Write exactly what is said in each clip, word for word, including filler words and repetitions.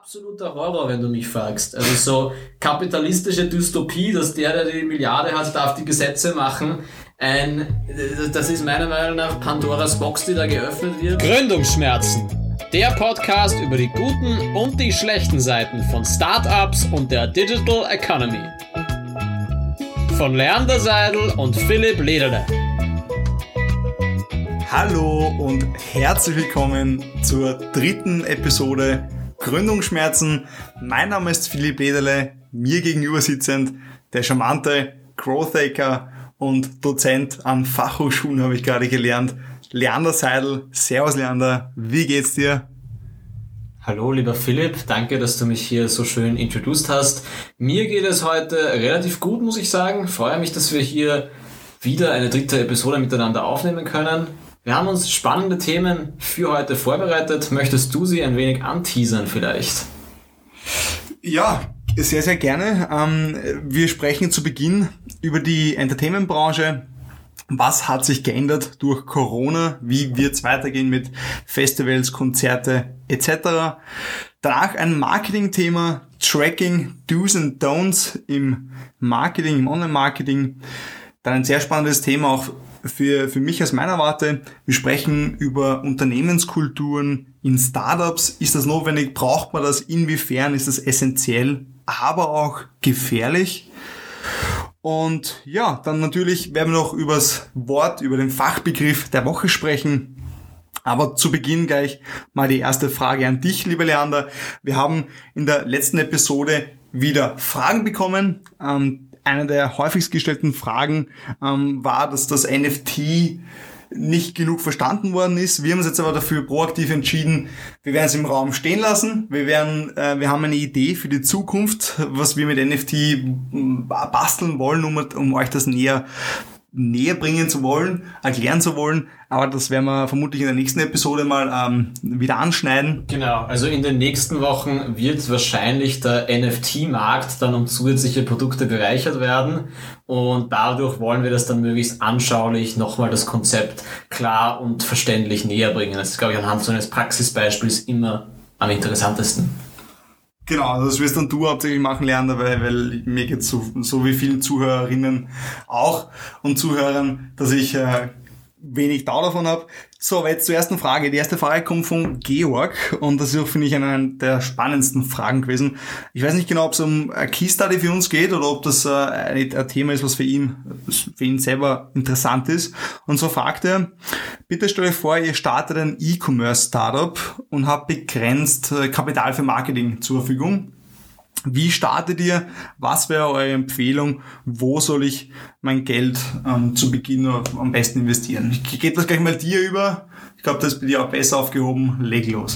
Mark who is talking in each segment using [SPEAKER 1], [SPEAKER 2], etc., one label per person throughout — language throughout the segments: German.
[SPEAKER 1] absoluter Horror, wenn du mich fragst. Also so kapitalistische Dystopie, dass der, der die Milliarde hat, darf die Gesetze machen. Ein, das ist meiner Meinung nach Pandoras Box, die da geöffnet wird.
[SPEAKER 2] Gründungsschmerzen. Der Podcast über die guten und die schlechten Seiten von Startups und der Digital Economy. Von Leander Seidel und Philipp Lederle.
[SPEAKER 3] Hallo und herzlich willkommen zur dritten Episode Gründungsschmerzen. Mein Name ist Philipp Lederle, mir gegenüber sitzend der charmante Growth-Hacker und Dozent an Fachhochschulen, habe ich gerade gelernt, Leander Seidel. Servus Leander, wie geht's dir?
[SPEAKER 1] Hallo lieber Philipp, danke, dass du mich hier so schön introduced hast. Mir geht es heute relativ gut, muss ich sagen. Ich freue mich, dass wir hier wieder eine dritte Episode miteinander aufnehmen können. Wir haben uns spannende Themen für heute vorbereitet. Möchtest du sie ein wenig anteasern vielleicht?
[SPEAKER 3] Ja, sehr, sehr gerne. Ähm, wir sprechen zu Beginn über die Entertainment-Branche. Was hat sich geändert durch Corona? Wie wird es weitergehen mit Festivals, Konzerte et cetera? Danach ein Marketing-Thema, Tracking, Do's and Don'ts im Marketing, im Online-Marketing. Dann ein sehr spannendes Thema auch für, für mich aus meiner Warte. Wir sprechen über Unternehmenskulturen in Startups. Ist das notwendig? Braucht man das? Inwiefern ist das essentiell, aber auch gefährlich? Und ja, dann natürlich werden wir noch über das Wort, über den Fachbegriff der Woche sprechen. Aber zu Beginn gleich mal die erste Frage an dich, lieber Leander. Wir haben in der letzten Episode wieder Fragen bekommen. Ähm, eine der häufigst gestellten Fragen ähm, war, dass das N F T nicht genug verstanden worden ist. Wir haben uns jetzt aber dafür proaktiv entschieden, wir werden es im Raum stehen lassen. Wir werden, äh, wir haben eine Idee für die Zukunft, was wir mit N F T basteln wollen, um, um euch das näher näher bringen zu wollen, erklären zu wollen, aber das werden wir vermutlich in der nächsten Episode mal ähm, wieder anschneiden.
[SPEAKER 1] Genau, also in den nächsten Wochen wird wahrscheinlich der N F T-Markt dann um zusätzliche Produkte bereichert werden und dadurch wollen wir das dann möglichst anschaulich nochmal das Konzept klar und verständlich näher bringen. Das ist, glaube ich, anhand so eines Praxisbeispiels immer am interessantesten.
[SPEAKER 3] Genau, also das wirst dann du hauptsächlich machen lernen, weil, weil mir geht's so, so wie vielen Zuhörerinnen auch und Zuhörern, dass ich äh, wenig Dauer davon habe. So, aber jetzt zur ersten Frage. Die erste Frage kommt von Georg und das ist auch, finde ich, eine der spannendsten Fragen gewesen. Ich weiß nicht genau, ob es um eine Key Study für uns geht oder ob das äh, ein, ein Thema ist, was für ihn, für ihn selber interessant ist. Und so fragt er, bitte stellt euch vor, ihr startet ein E-Commerce-Startup und habt begrenzt äh, Kapital für Marketing zur Verfügung. Wie startet ihr? Was wäre eure Empfehlung? Wo soll ich mein Geld ähm, zu Beginn am besten investieren? Ich gebe das gleich mal dir über. Ich glaube, das ist bei dir auch besser aufgehoben. Leg los.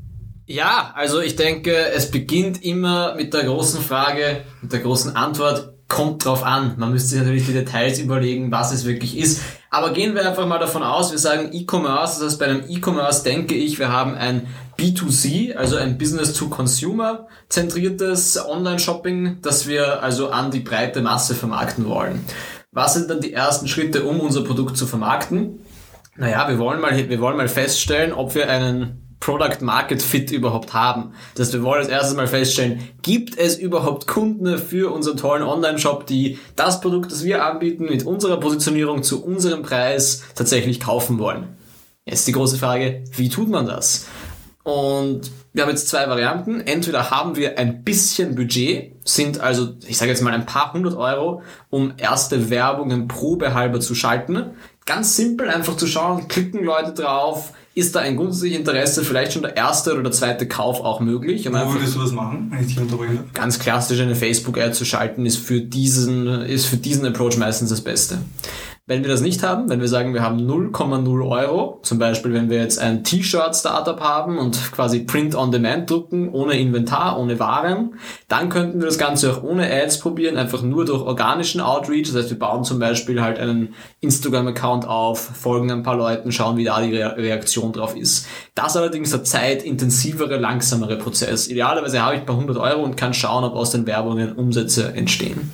[SPEAKER 1] Ja, also ich denke, es beginnt immer mit der großen Frage, mit der großen Antwort, kommt drauf an. Man müsste sich natürlich die Details überlegen, was es wirklich ist. Aber gehen wir einfach mal davon aus, wir sagen E-Commerce, das heißt bei einem E-Commerce denke ich, wir haben ein B zwei C, also ein Business-to-Consumer zentriertes Online-Shopping, das wir also an die breite Masse vermarkten wollen. Was sind dann die ersten Schritte, um unser Produkt zu vermarkten? Naja, wir wollen mal, wir wollen mal feststellen, ob wir einen Product Market Fit überhaupt haben. Das heißt, wir wollen als erstes mal feststellen, gibt es überhaupt Kunden für unseren tollen Online-Shop, die das Produkt, das wir anbieten, mit unserer Positionierung zu unserem Preis tatsächlich kaufen wollen? Jetzt die große Frage, wie tut man das? Und wir haben jetzt zwei Varianten. Entweder haben wir ein bisschen Budget, sind also, ich sage jetzt mal ein paar hundert Euro, um erste Werbungen probehalber zu schalten. Ganz simpel, einfach zu schauen, klicken Leute drauf, ist da ein grundsätzliches Interesse, vielleicht schon der erste oder der zweite Kauf auch möglich.
[SPEAKER 3] Um Wo würdest du das machen, wenn ich dich unterbreche?
[SPEAKER 1] Ganz klassisch eine Facebook-Ad zu schalten, ist für diesen, ist für diesen Approach meistens das Beste. Wenn wir das nicht haben, wenn wir sagen, wir haben null Komma null Euro, zum Beispiel wenn wir jetzt ein T-Shirt-Startup haben und quasi Print-on-Demand drucken, ohne Inventar, ohne Waren, dann könnten wir das Ganze auch ohne Ads probieren, einfach nur durch organischen Outreach. Das heißt, wir bauen zum Beispiel halt einen Instagram-Account auf, folgen ein paar Leuten, schauen, wie da die Re- Reaktion drauf ist. Das allerdings der zeitintensivere, langsamere Prozess. Idealerweise habe ich ein paar hundert Euro und kann schauen, ob aus den Werbungen Umsätze entstehen.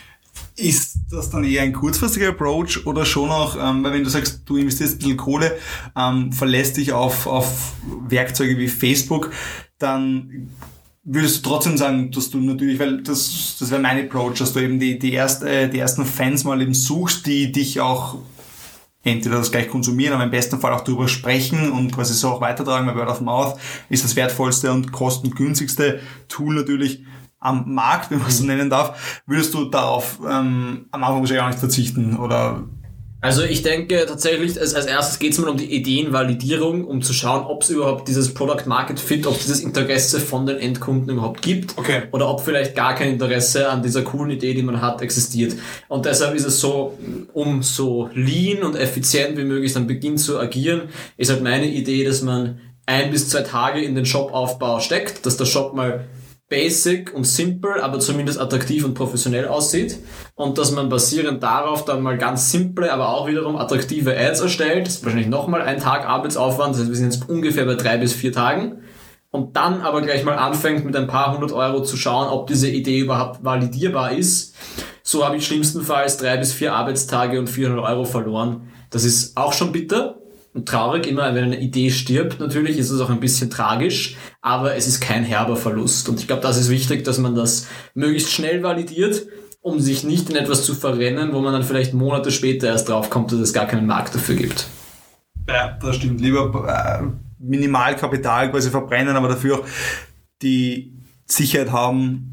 [SPEAKER 3] Ist das dann eher ein kurzfristiger Approach oder schon auch, ähm, weil wenn du sagst, du investierst ein bisschen Kohle, ähm, verlässt dich auf, auf Werkzeuge wie Facebook, dann würdest du trotzdem sagen, dass du natürlich, weil das, das wäre mein Approach, dass du eben die, die, erste, die ersten Fans mal eben suchst, die dich auch entweder das gleich konsumieren, aber im besten Fall auch darüber sprechen und quasi so auch weitertragen, weil Word of Mouth ist das wertvollste und kostengünstigste Tool natürlich am Markt, wenn man es so nennen darf. Würdest du darauf ähm, am Anfang wahrscheinlich auch nicht verzichten, oder?
[SPEAKER 1] Also ich denke tatsächlich, als, als erstes geht es mal um die Ideenvalidierung, um zu schauen, ob es überhaupt dieses Product Market Fit, ob es dieses Interesse von den Endkunden überhaupt gibt,
[SPEAKER 3] okay,
[SPEAKER 1] oder ob vielleicht gar kein Interesse an dieser coolen Idee, die man hat, existiert. Und deshalb ist es so, um so lean und effizient wie möglich am Beginn zu agieren, ist halt meine Idee, dass man ein bis zwei Tage in den Shop-Aufbau steckt, dass der Shop mal basic und simple, aber zumindest attraktiv und professionell aussieht und dass man basierend darauf dann mal ganz simple, aber auch wiederum attraktive Ads erstellt. Das ist wahrscheinlich nochmal ein Tag Arbeitsaufwand, das heißt, wir sind jetzt ungefähr bei drei bis vier Tagen und dann aber gleich mal anfängt mit ein paar hundert Euro zu schauen, ob diese Idee überhaupt validierbar ist. So habe ich schlimmstenfalls drei bis vier Arbeitstage und vierhundert Euro verloren. Das ist auch schon bitter und traurig, immer wenn eine Idee stirbt, natürlich ist es auch ein bisschen tragisch, aber es ist kein herber Verlust. Und ich glaube, das ist wichtig, dass man das möglichst schnell validiert, um sich nicht in etwas zu verrennen, wo man dann vielleicht Monate später erst draufkommt, dass es gar keinen Markt dafür gibt.
[SPEAKER 3] Ja, das stimmt. Lieber äh, Minimalkapital quasi verbrennen, aber dafür auch die Sicherheit haben,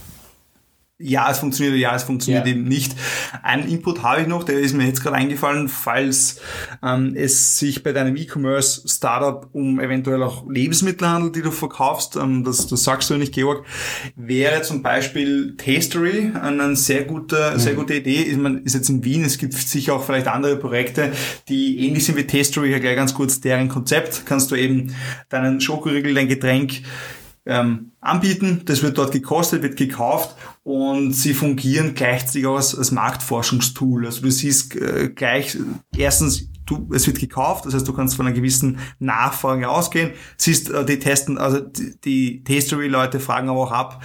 [SPEAKER 3] ja, es funktioniert, ja, es funktioniert ja. eben nicht. Einen Input habe ich noch, der ist mir jetzt gerade eingefallen, falls ähm, es sich bei deinem E-Commerce-Startup um eventuell auch Lebensmittel handelt, die du verkaufst, ähm, das, das sagst du nicht, Georg, wäre zum Beispiel Tastery eine sehr gute, mhm. sehr gute Idee. Ist, man, ist jetzt in Wien, es gibt sicher auch vielleicht andere Projekte, die ähnlich sind wie Tastery. Hier gleich ganz kurz deren Konzept. Kannst du eben deinen Schokoriegel, dein Getränk Ähm, anbieten, das wird dort gekostet, wird gekauft und sie fungieren gleichzeitig auch als, als Marktforschungstool. Also du siehst äh, gleich, erstens, du, es wird gekauft, das heißt, du kannst von einer gewissen Nachfrage ausgehen, siehst, äh, die testen, also die, die Tastery-Leute fragen aber auch ab,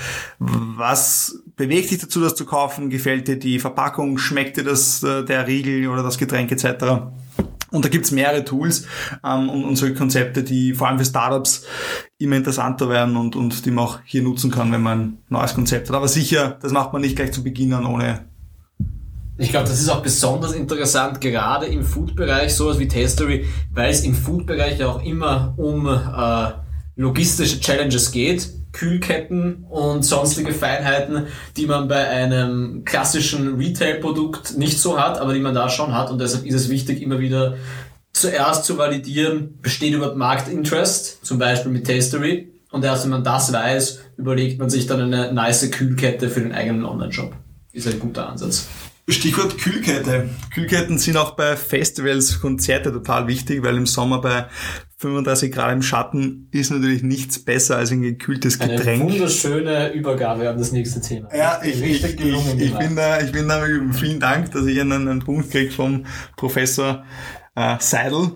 [SPEAKER 3] was bewegt dich dazu, das zu kaufen, gefällt dir die Verpackung, schmeckt dir das, äh, der Riegel oder das Getränk et cetera. Und da gibt's mehrere Tools ähm, und, und solche Konzepte, die vor allem für Startups immer interessanter werden und, und die man auch hier nutzen kann, wenn man ein neues Konzept hat. Aber sicher, das macht man nicht gleich zu Beginn an ohne...
[SPEAKER 1] Ich glaube, das ist auch besonders interessant, gerade im Food-Bereich, sowas wie Tastery, weil es im Food-Bereich ja auch immer um äh, logistische Challenges geht. Kühlketten und sonstige Feinheiten, die man bei einem klassischen Retail-Produkt nicht so hat, aber die man da schon hat und deshalb ist es wichtig, immer wieder zuerst zu validieren, besteht überhaupt Marktinterest, zum Beispiel mit Tastery, und erst wenn man das weiß, überlegt man sich dann eine nice Kühlkette für den eigenen Online-Shop. Ist ein guter Ansatz.
[SPEAKER 3] Stichwort Kühlkette. Kühlketten sind auch bei Festivals, Konzerte total wichtig, weil im Sommer bei fünfunddreißig Grad im Schatten ist natürlich nichts besser als ein gekühltes Getränk.
[SPEAKER 1] Eine wunderschöne Übergabe an das nächste Thema.
[SPEAKER 3] Ja, ich, ich, ich, ich, bin da, ich bin da, vielen Dank, dass ich einen, einen Punkt kriege vom Professor äh, Seidel.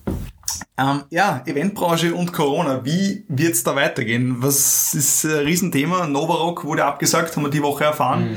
[SPEAKER 3] Ähm, ja, Eventbranche und Corona. Wie wird's da weitergehen? Was ist ein Riesenthema? Novarock wurde abgesagt, haben wir die Woche erfahren.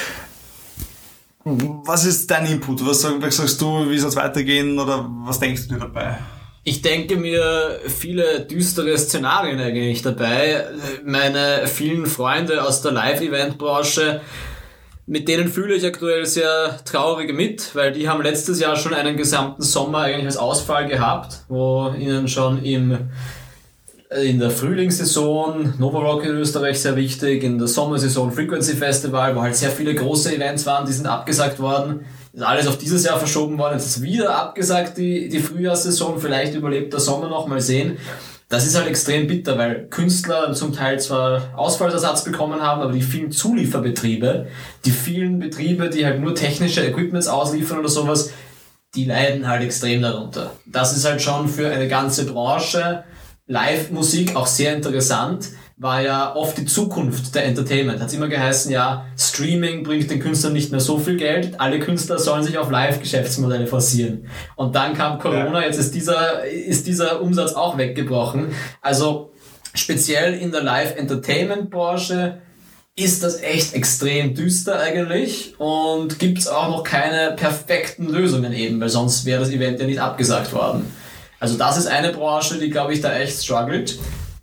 [SPEAKER 3] Mhm. Was ist dein Input? Was, was sagst du, wie soll es weitergehen oder was denkst du dir dabei?
[SPEAKER 1] Ich denke mir viele düstere Szenarien eigentlich dabei. Meine vielen Freunde aus der Live-Event-Branche, mit denen fühle ich aktuell sehr traurige mit, weil die haben letztes Jahr schon einen gesamten Sommer eigentlich als Ausfall gehabt, wo ihnen schon im in der Frühlingssaison, Novarock in Österreich sehr wichtig, in der Sommersaison Frequency Festival, wo halt sehr viele große Events waren, die sind abgesagt worden. Ist alles auf dieses Jahr verschoben worden, jetzt ist wieder abgesagt die, die Frühjahrssaison, vielleicht überlebt der Sommer noch, mal sehen. Das ist halt extrem bitter, weil Künstler zum Teil zwar Ausfallsersatz bekommen haben, aber die vielen Zulieferbetriebe, die vielen Betriebe, die halt nur technische Equipments ausliefern oder sowas, die leiden halt extrem darunter. Das ist halt schon für eine ganze Branche, Live-Musik auch sehr interessant, war ja oft die Zukunft der Entertainment. Hat es immer geheißen, ja, Streaming bringt den Künstlern nicht mehr so viel Geld, alle Künstler sollen sich auf Live-Geschäftsmodelle forcieren. Und dann kam Corona, jetzt ist dieser, ist dieser Umsatz auch weggebrochen. Also speziell in der Live-Entertainment-Branche ist das echt extrem düster eigentlich und gibt's auch noch keine perfekten Lösungen eben, weil sonst wäre das Event ja nicht abgesagt worden. Also das ist eine Branche, die, glaube ich, da echt struggelt.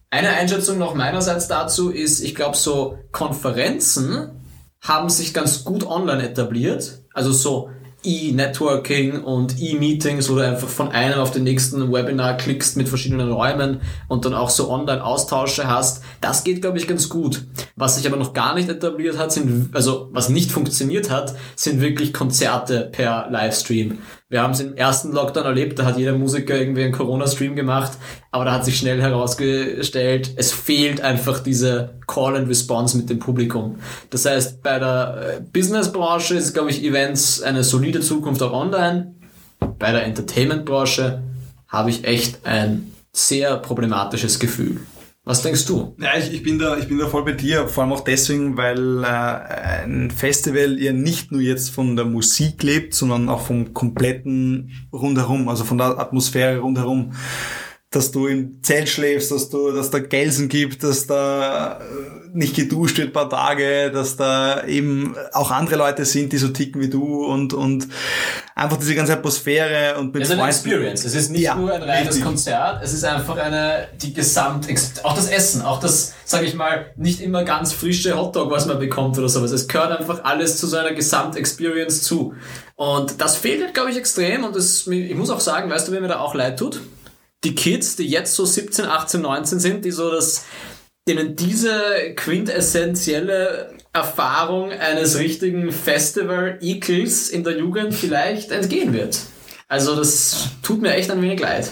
[SPEAKER 1] Eine Einschätzung noch meinerseits dazu ist, ich glaube, so Konferenzen haben sich ganz gut online etabliert. Also so E-Networking und E-Meetings, wo du einfach von einem auf den nächsten Webinar klickst mit verschiedenen Räumen und dann auch so Online-Austausche hast. Das geht, glaube ich, ganz gut. Was sich aber noch gar nicht etabliert hat, sind, also was nicht funktioniert hat, sind wirklich Konzerte per Livestream. Wir haben es im ersten Lockdown erlebt, da hat jeder Musiker irgendwie einen Corona-Stream gemacht, aber da hat sich schnell herausgestellt, es fehlt einfach diese Call and Response mit dem Publikum. Das heißt, bei der Business-Branche ist, glaube ich, Events eine solide Zukunft auch online. Bei der Entertainment-Branche habe ich echt ein sehr problematisches Gefühl. Was denkst du?
[SPEAKER 3] Ja, ich, ich bin da, ich bin da voll bei dir, vor allem auch deswegen, weil äh, ein Festival ja nicht nur jetzt von der Musik lebt, sondern auch vom kompletten Rundherum, also von der Atmosphäre rundherum. Dass du im Zelt schläfst, dass du, dass da Gelsen gibt, dass da nicht geduscht wird ein paar Tage, dass da eben auch andere Leute sind, die so ticken wie du und und einfach diese ganze Atmosphäre und mit
[SPEAKER 1] es ist eine Experience. Es ist nicht
[SPEAKER 3] ja,
[SPEAKER 1] nur ein reines
[SPEAKER 3] richtig.
[SPEAKER 1] Konzert, es ist einfach eine die Gesamt auch das Essen, auch das, sage ich mal, nicht immer ganz frische Hotdog, was man bekommt oder sowas. Es gehört einfach alles zu so einer Gesamt-Experience zu. Und das fehlt, glaube ich, extrem und das, ich muss auch sagen, weißt du, wer mir da auch leid tut? Die Kids, die jetzt so siebzehn, achtzehn, neunzehn sind, die so das, denen diese quintessentielle Erfahrung eines richtigen Festival-Ekels in der Jugend vielleicht entgehen wird. Also das tut mir echt ein wenig leid.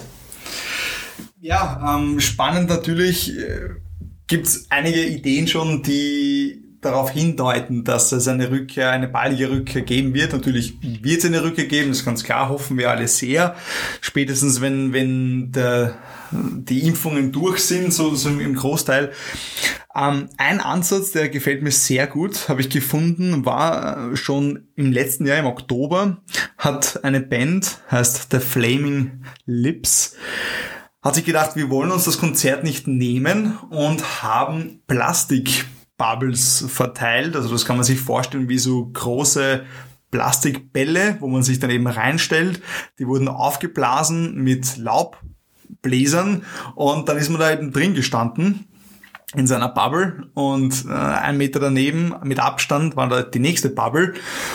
[SPEAKER 3] Ja, ähm, spannend natürlich, äh, gibt's einige Ideen schon, die darauf hindeuten, dass es eine Rückkehr, eine baldige Rückkehr geben wird. Natürlich wird es eine Rückkehr geben, das ist ganz klar, hoffen wir alle sehr. Spätestens wenn wenn der, die Impfungen durch sind, so, so im Großteil. Ähm, ein Ansatz, der gefällt mir sehr gut, habe ich gefunden, war schon im letzten Jahr, im Oktober, hat eine Band, heißt The Flaming Lips, hat sich gedacht, wir wollen uns das Konzert nicht nehmen und haben Plastik Bubbles verteilt, also das kann man sich vorstellen wie so große Plastikbälle, wo man sich dann eben reinstellt. Die wurden aufgeblasen mit Laubbläsern und dann ist man da eben drin gestanden in seiner Bubble und äh, ein Meter daneben mit Abstand war da die nächste Bubble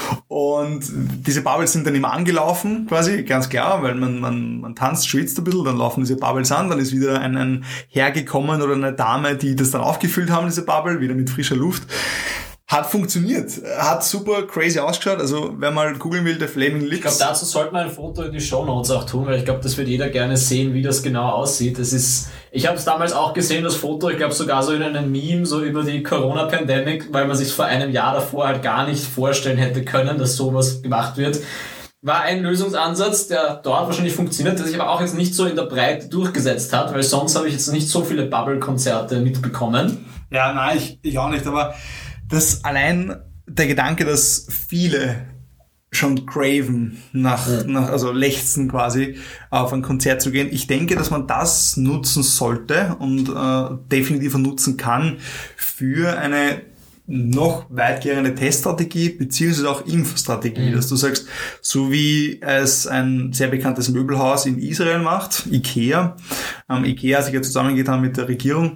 [SPEAKER 3] und diese Bubbles sind dann immer angelaufen, quasi, ganz klar, weil man man man tanzt, schwitzt ein bisschen, dann laufen diese Bubbles an, dann ist wieder ein, ein Herr gekommen oder eine Dame, die das dann aufgefüllt haben, diese Bubble, wieder mit frischer Luft. Hat funktioniert, hat super crazy ausgeschaut, also wer mal googeln will, der Flaming Lips.
[SPEAKER 1] Ich glaube, dazu sollte man ein Foto in die Shownotes auch tun, weil ich glaube, das wird jeder gerne sehen, wie das genau aussieht. Das ist, ich habe es damals auch gesehen, das Foto, ich glaube sogar so in einem Meme, so über die Corona-Pandemic, weil man sich vor einem Jahr davor halt gar nicht vorstellen hätte können, dass sowas gemacht wird. War ein Lösungsansatz, der dort wahrscheinlich funktioniert, der sich aber auch jetzt nicht so in der Breite durchgesetzt hat, weil sonst habe ich jetzt nicht so viele Bubble-Konzerte mitbekommen.
[SPEAKER 3] Ja, nein, ich, ich auch nicht, aber das allein der Gedanke, dass viele schon craven nach, ja. nach, also lechzen quasi, auf ein Konzert zu gehen. Ich denke, dass man das nutzen sollte und äh, definitiv nutzen kann für eine noch weitgehende Teststrategie beziehungsweise auch Impfstrategie, mhm. dass du sagst, so wie es ein sehr bekanntes Möbelhaus in Israel macht, Ikea. Ähm, Ikea hat sich ja zusammengetan mit der Regierung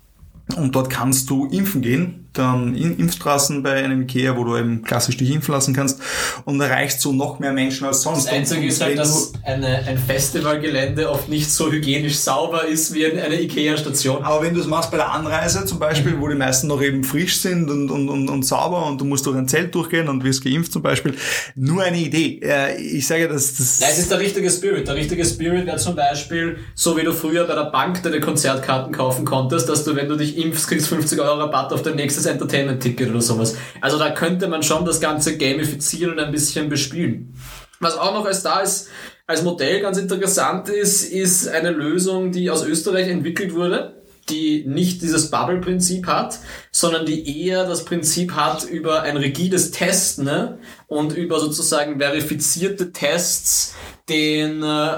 [SPEAKER 3] und dort kannst du impfen gehen, dann in Impfstraßen bei einem Ikea, wo du eben klassisch dich impfen lassen kannst und erreichst so noch mehr Menschen als sonst.
[SPEAKER 1] Das Einzige ist halt, dass eine, ein Festivalgelände oft nicht so hygienisch sauber ist wie eine Ikea-Station.
[SPEAKER 3] Aber wenn du es machst bei der Anreise zum Beispiel, mhm. wo die meisten noch eben frisch sind und, und, und, und sauber und du musst durch ein Zelt durchgehen und wirst geimpft zum Beispiel, nur eine Idee. Ich sage, dass das...
[SPEAKER 1] Ja, es ist der richtige Spirit. Der richtige Spirit wäre zum Beispiel, so wie du früher bei der Bank deine Konzertkarten kaufen konntest, dass du, wenn du dich impfst, kriegst fünfzig Euro Rabatt auf dein nächstes Entertainment-Ticket oder sowas. Also da könnte man schon das Ganze gamifizieren und ein bisschen bespielen. Was auch noch als da ist, als Modell ganz interessant ist, ist eine Lösung, die aus Österreich entwickelt wurde, die nicht dieses Bubble-Prinzip hat, sondern die eher das Prinzip hat über ein rigides Testen, ne? Und über sozusagen verifizierte Tests, den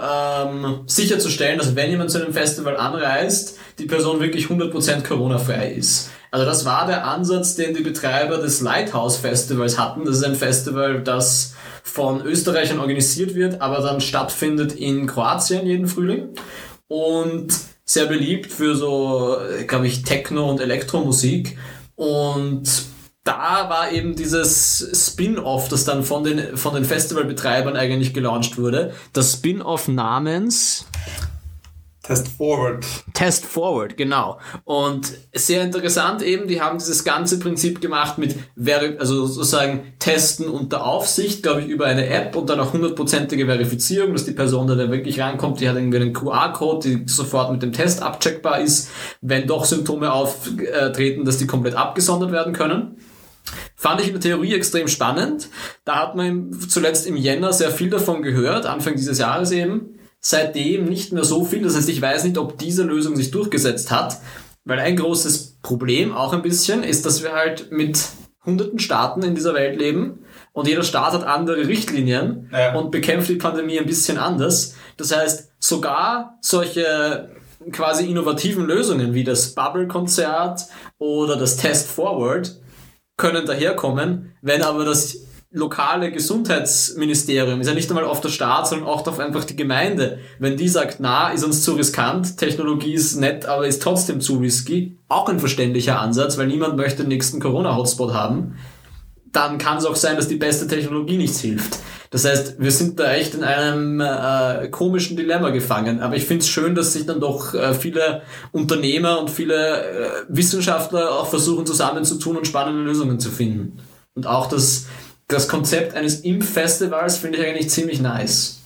[SPEAKER 1] ähm, sicherzustellen, dass wenn jemand zu einem Festival anreist, die Person wirklich hundert Prozent Corona-frei ist. Also das war der Ansatz, den die Betreiber des Lighthouse Festivals hatten. Das ist ein Festival, das von Österreichern organisiert wird, aber dann stattfindet in Kroatien jeden Frühling. Und sehr beliebt für so, glaube ich, Techno- und Elektromusik. Und da war eben dieses Spin-Off, das dann von den, von den Festivalbetreibern eigentlich gelauncht wurde. Das Spin-Off namens
[SPEAKER 3] Test Forward.
[SPEAKER 1] Test Forward, genau. Und sehr interessant eben, die haben dieses ganze Prinzip gemacht mit, also sozusagen Testen unter Aufsicht, glaube ich, über eine App und dann auch hundertprozentige Verifizierung, dass die Person, die da wirklich reinkommt, die hat irgendwie einen Q R-Code, die sofort mit dem Test abcheckbar ist, wenn doch Symptome auftreten, dass die komplett abgesondert werden können. Fand ich in der Theorie extrem spannend. Da hat man zuletzt im Jänner sehr viel davon gehört, Anfang dieses Jahres eben. Seitdem nicht mehr so viel, das heißt, ich weiß nicht, ob diese Lösung sich durchgesetzt hat, weil ein großes Problem auch ein bisschen ist, dass wir halt mit hunderten Staaten in dieser Welt leben und jeder Staat hat andere Richtlinien ja. und bekämpft die Pandemie ein bisschen anders. Das heißt, sogar solche quasi innovativen Lösungen wie das Bubble-Konzert oder das Test Forward können daherkommen, wenn aber das lokale Gesundheitsministerium, ist ja nicht einmal auf der Staat, sondern auch auf einfach die Gemeinde. Wenn die sagt, na, ist uns zu riskant, Technologie ist nett, aber ist trotzdem zu risky, auch ein verständlicher Ansatz, weil niemand möchte den nächsten Corona-Hotspot haben, dann kann es auch sein, dass die beste Technologie nichts hilft. Das heißt, wir sind da echt in einem äh, komischen Dilemma gefangen. Aber ich finde es schön, dass sich dann doch äh, viele Unternehmer und viele äh, Wissenschaftler auch versuchen zusammenzutun und spannende Lösungen zu finden. Und auch das Das Konzept eines Impffestivals finde ich eigentlich ziemlich nice.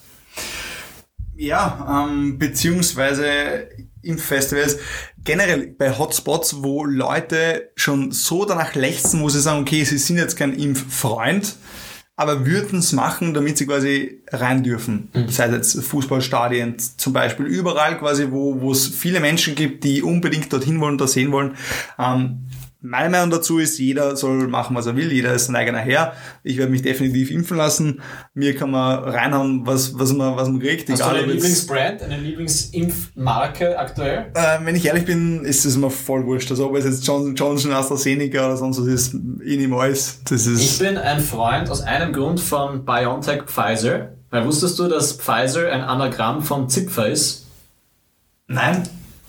[SPEAKER 3] Ja, ähm, beziehungsweise Impffestivals, generell bei Hotspots, wo Leute schon so danach lechzen, wo sie sagen, okay, sie sind jetzt kein Impffreund, aber würden es machen, damit sie quasi rein dürfen. Mhm. Das heißt jetzt Fußballstadien zum Beispiel, überall quasi, wo wo es viele Menschen gibt, die unbedingt dorthin wollen, das sehen wollen. Ähm, Meine Meinung dazu ist, jeder soll machen, was er will, jeder ist sein eigener Herr. Ich werde mich definitiv impfen lassen. Mir kann man reinhauen, was, was man, was man kriegt.
[SPEAKER 1] Hast
[SPEAKER 3] egal,
[SPEAKER 1] du eine Lieblingsbrand, eine Lieblingsimpfmarke aktuell?
[SPEAKER 3] Äh, wenn ich ehrlich bin, ist es mir voll wurscht. Also ob es jetzt Johnson Johnson, AstraZeneca oder sonst was ist, eh nicht mehr alles. Das ist
[SPEAKER 1] ich bin ein Freund aus einem Grund von BioNTech Pfizer. Weil wusstest du, dass Pfizer ein Anagramm von Zipfer ist?
[SPEAKER 3] Nein.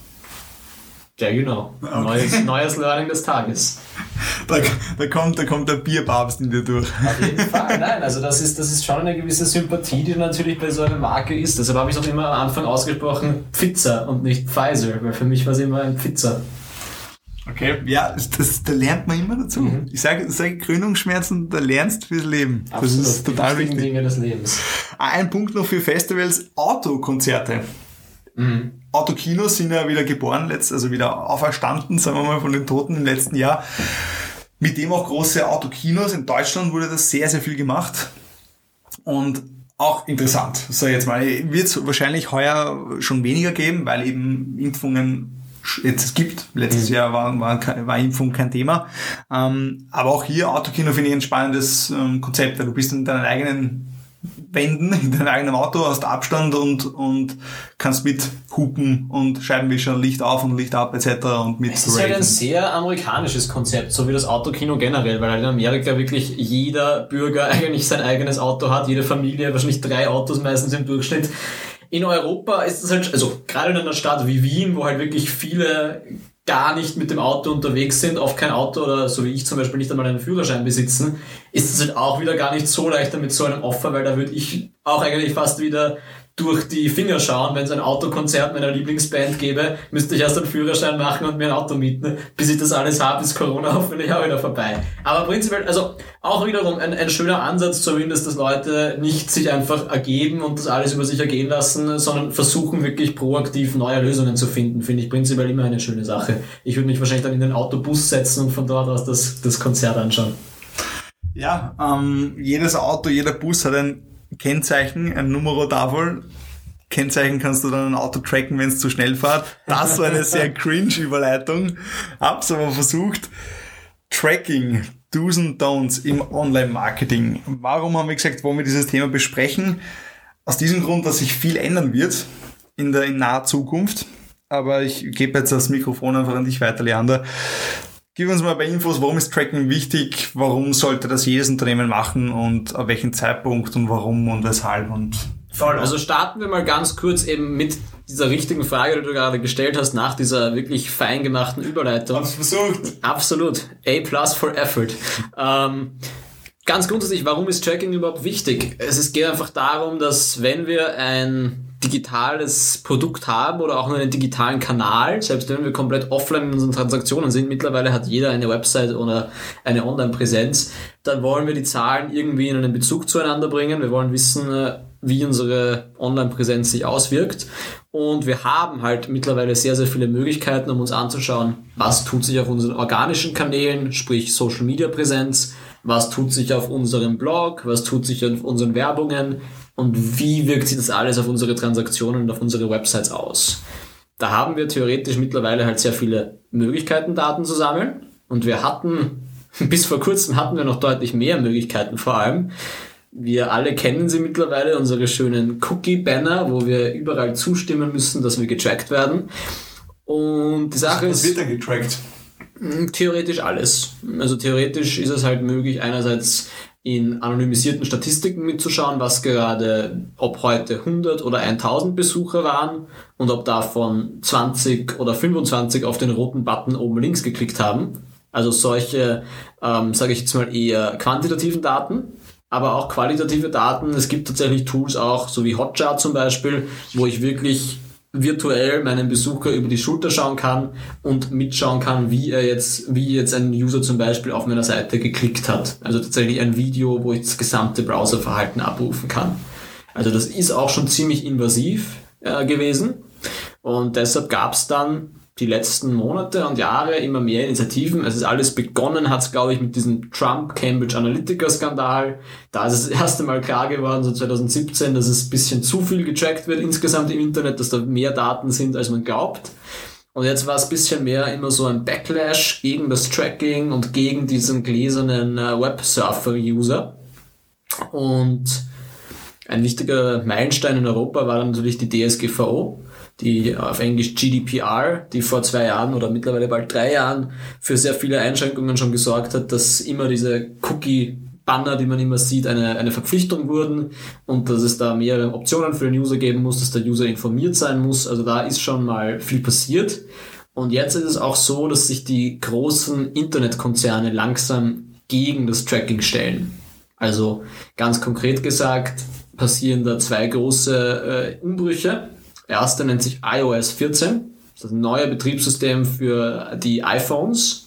[SPEAKER 1] Ja, genau. Okay. Neues, neues Learning des Tages.
[SPEAKER 3] Da, da kommt, da kommt der Bierpapst in dir durch.
[SPEAKER 1] Auf jeden Fall, nein, also das ist, das ist schon eine gewisse Sympathie, die natürlich bei so einer Marke ist. Deshalb habe ich es auch immer am Anfang ausgesprochen Pfizer und nicht Pfizer, weil für mich war es immer ein Pfizer.
[SPEAKER 3] Okay, ja, das, da lernt man immer dazu. Mhm. Ich sage, sage Gründungsschmerzen, da lernst du fürs Leben.
[SPEAKER 1] Absolut,
[SPEAKER 3] das ist total wichtig.
[SPEAKER 1] Dinge des Lebens.
[SPEAKER 3] Ein Punkt noch für Festivals, Autokonzerte.
[SPEAKER 1] Mhm.
[SPEAKER 3] Autokinos sind ja wieder geboren, letzt, also wieder auferstanden, sagen wir mal, von den Toten im letzten Jahr. Mit dem auch große Autokinos. In Deutschland wurde das sehr, sehr viel gemacht. Und auch interessant, sag ich jetzt mal, wird es wahrscheinlich heuer schon weniger geben, weil eben Impfungen jetzt gibt. Letztes mhm. Jahr war, war, war Impfung kein Thema. Ähm, aber auch hier, Autokino finde ich ein spannendes ähm, Konzept, weil du bist in deinen eigenen Wänden, in deinem eigenen Auto, hast Abstand und und kannst mit Hupen und Scheibenwischer, Licht auf und Licht ab et cetera und mit
[SPEAKER 1] Es ist halt ein sehr amerikanisches Konzept, so wie das Autokino generell, weil halt in Amerika wirklich jeder Bürger eigentlich sein eigenes Auto hat, jede Familie, wahrscheinlich drei Autos meistens im Durchschnitt. In Europa ist es halt, also gerade in einer Stadt wie Wien, wo halt wirklich viele gar nicht mit dem Auto unterwegs sind, oft kein Auto oder so wie ich zum Beispiel nicht einmal einen Führerschein besitzen, ist es halt auch wieder gar nicht so leicht mit so einem Offer, weil da würde ich auch eigentlich fast wieder durch die Finger schauen, wenn es ein Autokonzert meiner Lieblingsband gäbe, müsste ich erst einen Führerschein machen und mir ein Auto mieten. Bis ich das alles habe, ist Corona hoffentlich auch wieder vorbei. Aber prinzipiell, also auch wiederum ein, ein schöner Ansatz zumindest, dass Leute nicht sich einfach ergeben und das alles über sich ergehen lassen, sondern versuchen wirklich proaktiv neue Lösungen zu finden, finde ich prinzipiell immer eine schöne Sache. Ich würde mich wahrscheinlich dann in den Autobus setzen und von dort aus das, das Konzert anschauen.
[SPEAKER 3] Ja, ähm, jedes Auto, jeder Bus hat ein Kennzeichen, ein Numero-Tafel. Kennzeichen kannst du dann ein Auto tracken, wenn es zu schnell fährt. Das war eine sehr cringe Überleitung. Hab's aber versucht. Tracking, Do's und Don'ts im Online-Marketing. Warum haben wir gesagt, wollen wir dieses Thema besprechen? Aus diesem Grund, dass sich viel ändern wird in der in naher Zukunft. Aber ich gebe jetzt das Mikrofon einfach an dich weiter, Leander. Gib uns mal ein paar Infos, warum ist Tracking wichtig, warum sollte das jedes Unternehmen machen und ab welchem Zeitpunkt und warum und weshalb und...
[SPEAKER 1] Voll, also starten wir mal ganz kurz eben mit dieser richtigen Frage, die du gerade gestellt hast, nach dieser wirklich fein gemachten Überleitung.
[SPEAKER 3] Hab's versucht.
[SPEAKER 1] Absolut. A plus for effort. ähm, ganz grundsätzlich, warum ist Tracking überhaupt wichtig? Es ist, geht einfach darum, dass wenn wir ein digitales Produkt haben oder auch nur einen digitalen Kanal, selbst wenn wir komplett offline in unseren Transaktionen sind, mittlerweile hat jeder eine Website oder eine Online-Präsenz, dann wollen wir die Zahlen irgendwie in einen Bezug zueinander bringen. Wir wollen wissen, wie unsere Online-Präsenz sich auswirkt. Und wir haben halt mittlerweile sehr, sehr viele Möglichkeiten, um uns anzuschauen, was tut sich auf unseren organischen Kanälen, sprich Social-Media-Präsenz, was tut sich auf unserem Blog, was tut sich auf unseren Werbungen und wie wirkt sich das alles auf unsere Transaktionen und auf unsere Websites aus. Da haben wir theoretisch mittlerweile halt sehr viele Möglichkeiten, Daten zu sammeln, und wir hatten, bis vor kurzem hatten wir noch deutlich mehr Möglichkeiten vor allem. Wir alle kennen sie mittlerweile, unsere schönen Cookie-Banner, wo wir überall zustimmen müssen, dass wir getrackt werden. Und die Sache ist...
[SPEAKER 3] Was wird denn getrackt?
[SPEAKER 1] Theoretisch alles. Also theoretisch ist es halt möglich, einerseits in anonymisierten Statistiken mitzuschauen, was gerade, ob heute hundert oder tausend Besucher waren und ob davon zwanzig oder fünfundzwanzig auf den roten Button oben links geklickt haben. Also solche, ähm, sage ich jetzt mal, eher quantitativen Daten, aber auch qualitative Daten. Es gibt tatsächlich Tools auch, so wie Hotjar zum Beispiel, wo ich wirklich virtuell meinen Besucher über die Schulter schauen kann und mitschauen kann, wie er jetzt, wie jetzt ein User zum Beispiel auf meiner Seite geklickt hat. Also tatsächlich ein Video, wo ich das gesamte Browserverhalten abrufen kann. Also das ist auch schon ziemlich invasiv äh, gewesen, und deshalb gab es dann die letzten Monate und Jahre immer mehr Initiativen. Es ist alles begonnen, hat es, glaube ich, mit diesem Trump-Cambridge Analytica-Skandal. Da ist es das erste Mal klar geworden, so zwanzig siebzehn, dass es ein bisschen zu viel getrackt wird insgesamt im Internet, dass da mehr Daten sind, als man glaubt. Und jetzt war es ein bisschen mehr immer so ein Backlash gegen das Tracking und gegen diesen gläsernen äh, Websurfer-User. Und ein wichtiger Meilenstein in Europa war dann natürlich die D S G V O, die auf Englisch G D P R, die vor zwei Jahren oder mittlerweile bald drei Jahren für sehr viele Einschränkungen schon gesorgt hat, dass immer diese Cookie-Banner, die man immer sieht, eine, eine Verpflichtung wurden und dass es da mehrere Optionen für den User geben muss, dass der User informiert sein muss. Also da ist schon mal viel passiert. Und jetzt ist es auch so, dass sich die großen Internetkonzerne langsam gegen das Tracking stellen. Also ganz konkret gesagt passieren da zwei große äh, Umbrüche. Der erste nennt sich i O S vierzehn. Das ist ein neues Betriebssystem für die iPhones.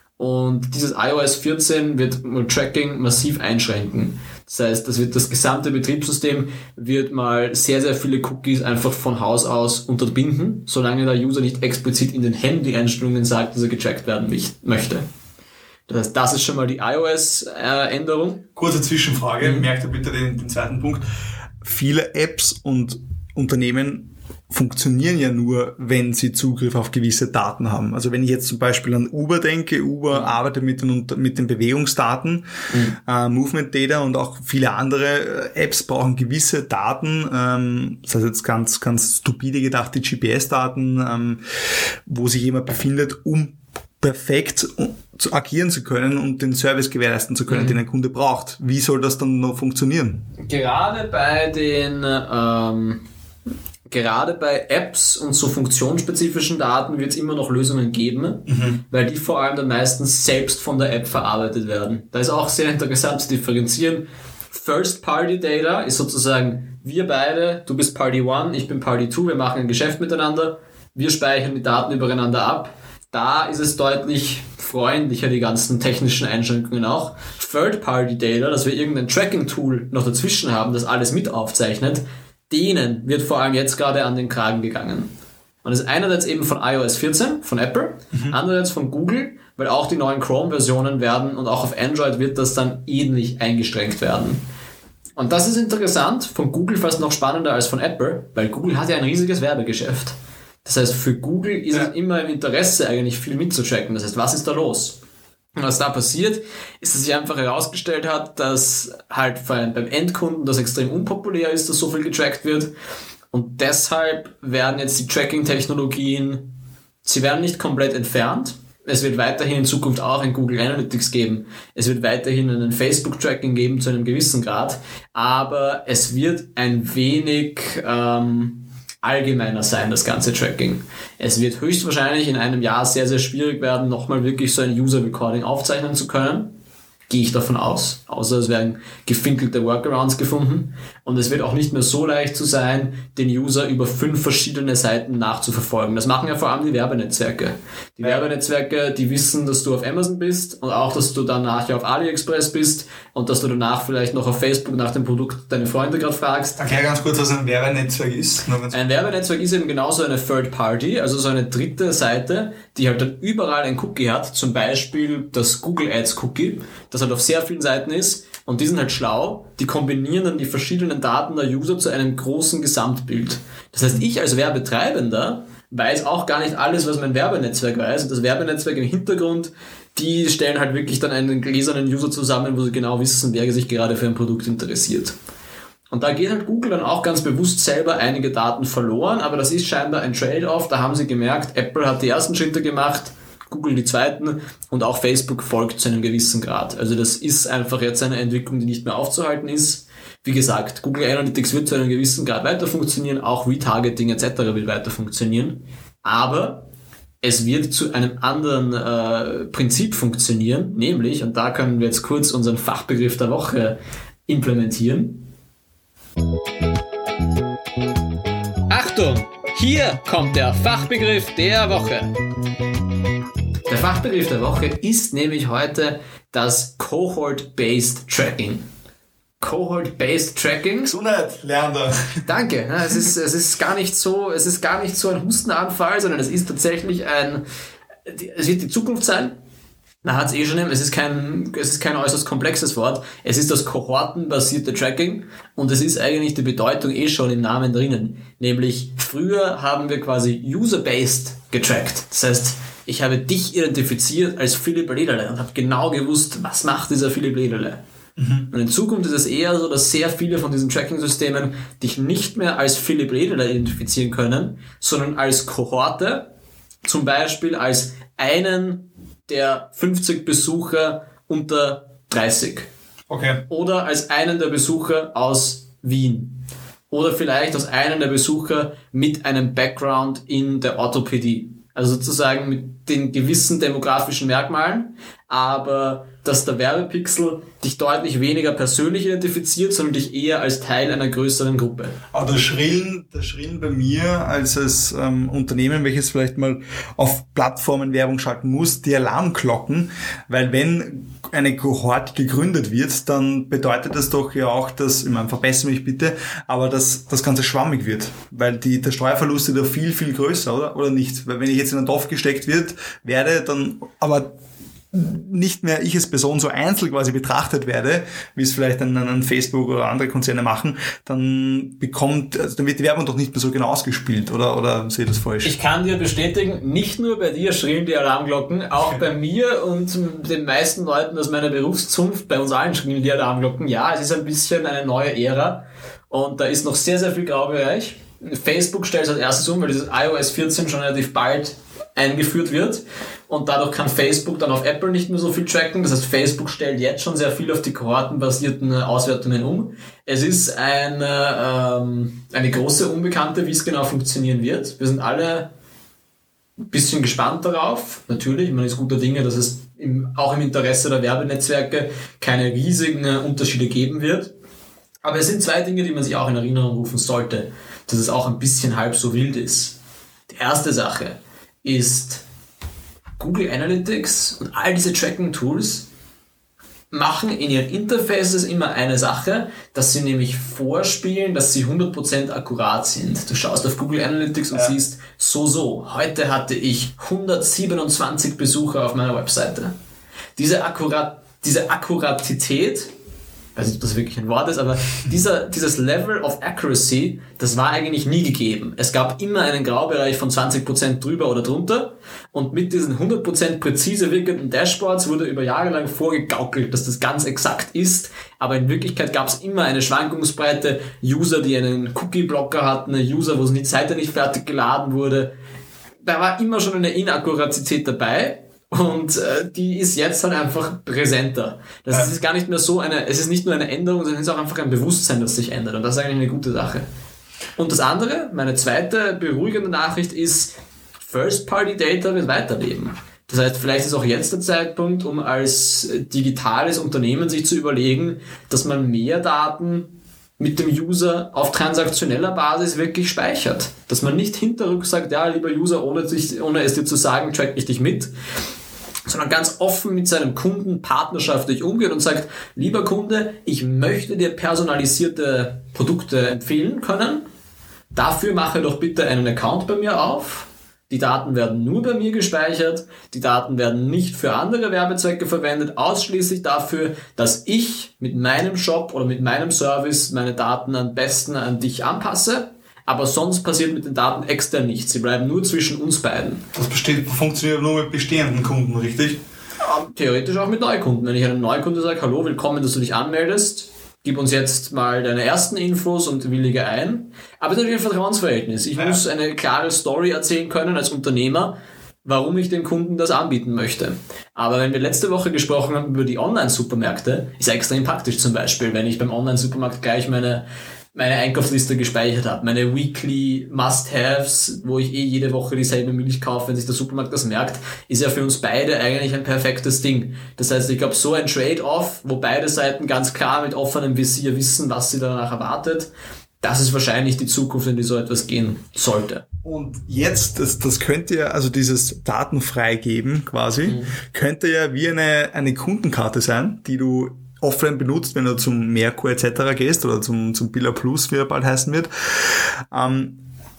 [SPEAKER 1] Und dieses i O S vierzehn wird Tracking massiv einschränken. Das heißt, das wird das gesamte Betriebssystem wird mal sehr, sehr viele Cookies einfach von Haus aus unterbinden, solange der User nicht explizit in den Handy-Einstellungen sagt, dass er getrackt werden möchte. Das heißt, das ist schon mal die iOS-Änderung.
[SPEAKER 3] Kurze Zwischenfrage, mhm. merkt ihr bitte den, den zweiten Punkt. Viele Apps und Unternehmen funktionieren ja nur, wenn sie Zugriff auf gewisse Daten haben. Also wenn ich jetzt zum Beispiel an Uber denke, Uber mhm. arbeitet mit den, mit den Bewegungsdaten, mhm. äh, Movement Data, und auch viele andere Apps brauchen gewisse Daten, ähm, das heißt jetzt ganz, ganz stupide gedacht, die G P S-Daten, ähm, wo sich jemand befindet, um perfekt zu agieren zu können und den Service gewährleisten zu können, mhm. den ein Kunde braucht. Wie soll das dann noch funktionieren?
[SPEAKER 1] Gerade bei den ähm, gerade bei Apps und so funktionsspezifischen Daten wird es immer noch Lösungen geben, mhm. weil die vor allem dann meistens selbst von der App verarbeitet werden. Da ist auch sehr interessant zu differenzieren. First-Party-Data ist sozusagen wir beide, du bist Party One, ich bin Party Two, wir machen ein Geschäft miteinander, wir speichern die Daten übereinander ab. Da ist es deutlich freundlicher, die ganzen technischen Einschränkungen auch. Third-Party-Data, dass wir irgendein Tracking-Tool noch dazwischen haben, das alles mit aufzeichnet, denen wird vor allem jetzt gerade an den Kragen gegangen. Und das ist einerseits eben von i O S vierzehn, von Apple, mhm. andererseits von Google, weil auch die neuen Chrome-Versionen werden und auch auf Android wird das dann ähnlich eingeschränkt werden. Und das ist interessant, von Google fast noch spannender als von Apple, weil Google hat ja ein riesiges Werbegeschäft. Das heißt, für Google ist ja. es immer im Interesse, eigentlich viel mitzutracken. Das heißt, was ist da los? Und was da passiert, ist, dass sich einfach herausgestellt hat, dass halt beim Endkunden das extrem unpopulär ist, dass so viel getrackt wird. Und deshalb werden jetzt die Tracking-Technologien, sie werden nicht komplett entfernt. Es wird weiterhin in Zukunft auch ein Google Analytics geben. Es wird weiterhin einen Facebook-Tracking geben zu einem gewissen Grad. Aber es wird ein wenig... Ähm, allgemeiner sein, das ganze Tracking. Es wird höchstwahrscheinlich in einem Jahr sehr, sehr schwierig werden, nochmal wirklich so ein User-Recording aufzeichnen zu können. Gehe ich davon aus. Außer es werden gefinkelte Workarounds gefunden. Und es wird auch nicht mehr so leicht zu sein, den User über fünf verschiedene Seiten nachzuverfolgen. Das machen ja vor allem die Werbenetzwerke. Die ja. Werbenetzwerke, die wissen, dass du auf Amazon bist und auch, dass du dann nachher auf AliExpress bist und dass du danach vielleicht noch auf Facebook nach dem Produkt deine Freunde gerade fragst.
[SPEAKER 3] Erklär ganz kurz, was ein Werbenetzwerk ist.
[SPEAKER 1] Ein Werbenetzwerk ist eben genauso eine Third Party, also so eine dritte Seite, die halt dann überall ein Cookie hat, zum Beispiel das Google Ads Cookie, das halt auf sehr vielen Seiten ist, und die sind halt schlau, die kombinieren dann die verschiedenen Daten der User zu einem großen Gesamtbild. Das heißt, ich als Werbetreibender weiß auch gar nicht alles, was mein Werbenetzwerk weiß, und das Werbenetzwerk im Hintergrund, die stellen halt wirklich dann einen gläsernen User zusammen, wo sie genau wissen, wer sich gerade für ein Produkt interessiert. Und da geht halt Google dann auch ganz bewusst selber einige Daten verloren, aber das ist scheinbar ein Trade-off, da haben sie gemerkt, Apple hat die ersten Schritte gemacht, Google die zweiten, und auch Facebook folgt zu einem gewissen Grad. Also das ist einfach jetzt eine Entwicklung, die nicht mehr aufzuhalten ist. Wie gesagt, Google Analytics wird zu einem gewissen Grad weiter funktionieren, auch Retargeting et cetera wird weiter funktionieren, aber es wird zu einem anderen äh, Prinzip funktionieren, nämlich, und da können wir jetzt kurz unseren Fachbegriff der Woche implementieren.
[SPEAKER 2] Achtung, hier kommt der Fachbegriff der Woche.
[SPEAKER 1] Der Fachbegriff der Woche ist nämlich heute das Cohort-Based Tracking. Cohort-Based Tracking.
[SPEAKER 3] Gesundheit, Lerner.
[SPEAKER 1] Danke. Es ist, es ist gar nicht so, es ist gar nicht so ein Hustenanfall, sondern es ist tatsächlich ein, es wird die Zukunft sein. Man hat es eh schon, es ist kein, es ist kein äußerst komplexes Wort. Es ist das kohortenbasierte Tracking, und es ist eigentlich die Bedeutung eh schon im Namen drinnen. Nämlich, früher haben wir quasi user-based getrackt. Das heißt, ich habe dich identifiziert als Philipp Lederle und habe genau gewusst, was macht dieser Philipp Lederle. Mhm. Und in Zukunft ist es eher so, dass sehr viele von diesen Tracking-Systemen dich nicht mehr als Philipp Lederle identifizieren können, sondern als Kohorte, zum Beispiel als einen der fünfzig Besucher unter dreißig.
[SPEAKER 3] Okay.
[SPEAKER 1] Oder als einen der Besucher aus Wien. Oder vielleicht als einen der Besucher mit einem Background in der Orthopädie. Also sozusagen mit den gewissen demografischen Merkmalen, aber dass der Werbepixel dich deutlich weniger persönlich identifiziert, sondern dich eher als Teil einer größeren Gruppe.
[SPEAKER 3] Aber da schrillen, da schrillen bei mir als, als ähm, Unternehmen, welches vielleicht mal auf Plattformen Werbung schalten muss, die Alarmglocken, weil wenn eine Kohort gegründet wird, dann bedeutet das doch ja auch, dass, ich meine, verbessere mich bitte, aber dass das Ganze schwammig wird, weil die, der Steuerverlust ist ja viel, viel größer, oder? Oder nicht? Weil wenn ich jetzt in einen Topf gesteckt wird, werde, dann, aber nicht mehr ich als Person so einzeln quasi betrachtet werde, wie es vielleicht an, an Facebook oder andere Konzerne machen, dann bekommt, also dann wird die Werbung doch nicht mehr so genau ausgespielt, oder, oder sehe ich das falsch?
[SPEAKER 1] Ich kann dir bestätigen, nicht nur bei dir schrillen die Alarmglocken, auch bei mir und den meisten Leuten aus meiner Berufszunft, bei uns allen schrillen die Alarmglocken. Ja, es ist ein bisschen eine neue Ära und da ist noch sehr, sehr viel Graubereich. Facebook stellt es als erstes um, weil dieses i O S vierzehn schon relativ bald eingeführt wird, und dadurch kann Facebook dann auf Apple nicht mehr so viel tracken. Das heißt, Facebook stellt jetzt schon sehr viel auf die kohortenbasierten Auswertungen um. Es ist eine, ähm, eine große Unbekannte, wie es genau funktionieren wird. Wir sind alle ein bisschen gespannt darauf. Natürlich, man ist guter Dinge, dass es im, auch im Interesse der Werbenetzwerke keine riesigen Unterschiede geben wird. Aber es sind zwei Dinge, die man sich auch in Erinnerung rufen sollte, dass es auch ein bisschen halb so wild ist. Die erste Sache ist, Google Analytics und all diese Tracking-Tools machen in ihren Interfaces immer eine Sache, dass sie nämlich vorspielen, dass sie hundert Prozent akkurat sind. Du schaust auf Google Analytics und ja. siehst, so, so, heute hatte ich hundertsiebenundzwanzig Besucher auf meiner Webseite. Diese, Akkurat, diese Akkuratität, ich weiß nicht, ob das wirklich ein Wort ist, aber dieser, dieses Level of Accuracy, das war eigentlich nie gegeben. Es gab immer einen Graubereich von zwanzig Prozent drüber oder drunter, und mit diesen hundert Prozent präzise wirkenden Dashboards wurde über Jahre lang vorgegaukelt, dass das ganz exakt ist, aber in Wirklichkeit gab es immer eine Schwankungsbreite, User, die einen Cookie-Blocker hatten, User, wo die Seite nicht fertig geladen wurde. Da war immer schon eine Inakkuratität dabei. Und äh, die ist jetzt halt einfach präsenter. Das ja. ist gar nicht mehr so eine, es ist nicht nur eine Änderung, sondern es ist auch einfach ein Bewusstsein, das sich ändert. Und das ist eigentlich eine gute Sache. Und das andere, meine zweite beruhigende Nachricht ist, First-Party-Data wird weiterleben. Das heißt, vielleicht ist auch jetzt der Zeitpunkt, um als digitales Unternehmen sich zu überlegen, dass man mehr Daten mit dem User auf transaktioneller Basis wirklich speichert. Dass man nicht hinterrück sagt, ja, lieber User, ohne, dich, ohne es dir zu sagen, track ich dich mit, sondern ganz offen mit seinem Kunden partnerschaftlich umgeht und sagt, lieber Kunde, ich möchte dir personalisierte Produkte empfehlen können. Dafür mache doch bitte einen Account bei mir auf. Die Daten werden nur bei mir gespeichert. Die Daten werden nicht für andere Werbezwecke verwendet, ausschließlich dafür, dass ich mit meinem Shop oder mit meinem Service meine Daten am besten an dich anpasse. Aber sonst passiert mit den Daten extern nichts. Sie bleiben nur zwischen uns beiden.
[SPEAKER 3] Das besteht, funktioniert nur mit bestehenden Kunden, richtig?
[SPEAKER 1] Ja, theoretisch auch mit Neukunden. Wenn ich einem Neukunde sage, hallo, willkommen, dass du dich anmeldest, gib uns jetzt mal deine ersten Infos und willige ein. Aber es ist natürlich ein Vertrauensverhältnis. Ich ja. muss eine klare Story erzählen können als Unternehmer, warum ich dem Kunden das anbieten möchte. Aber wenn wir letzte Woche gesprochen haben über die Online-Supermärkte, ist ja extrem praktisch zum Beispiel, wenn ich beim Online-Supermarkt gleich meine meine Einkaufsliste gespeichert habe, meine Weekly Must-Haves, wo ich eh jede Woche dieselbe Milch kaufe, wenn sich der Supermarkt das merkt, ist ja für uns beide eigentlich ein perfektes Ding. Das heißt, ich glaube, so ein Trade-off, wo beide Seiten ganz klar mit offenem Visier wissen, was sie danach erwartet, das ist wahrscheinlich die Zukunft, in die so etwas gehen sollte.
[SPEAKER 3] Und jetzt, das, das könnte ja, also dieses Datenfreigeben quasi, mhm. könnte ja wie eine, eine Kundenkarte sein, die du offline benutzt, wenn du zum Merkur et cetera gehst oder zum, zum Billa Plus, wie er bald heißen wird, ähm,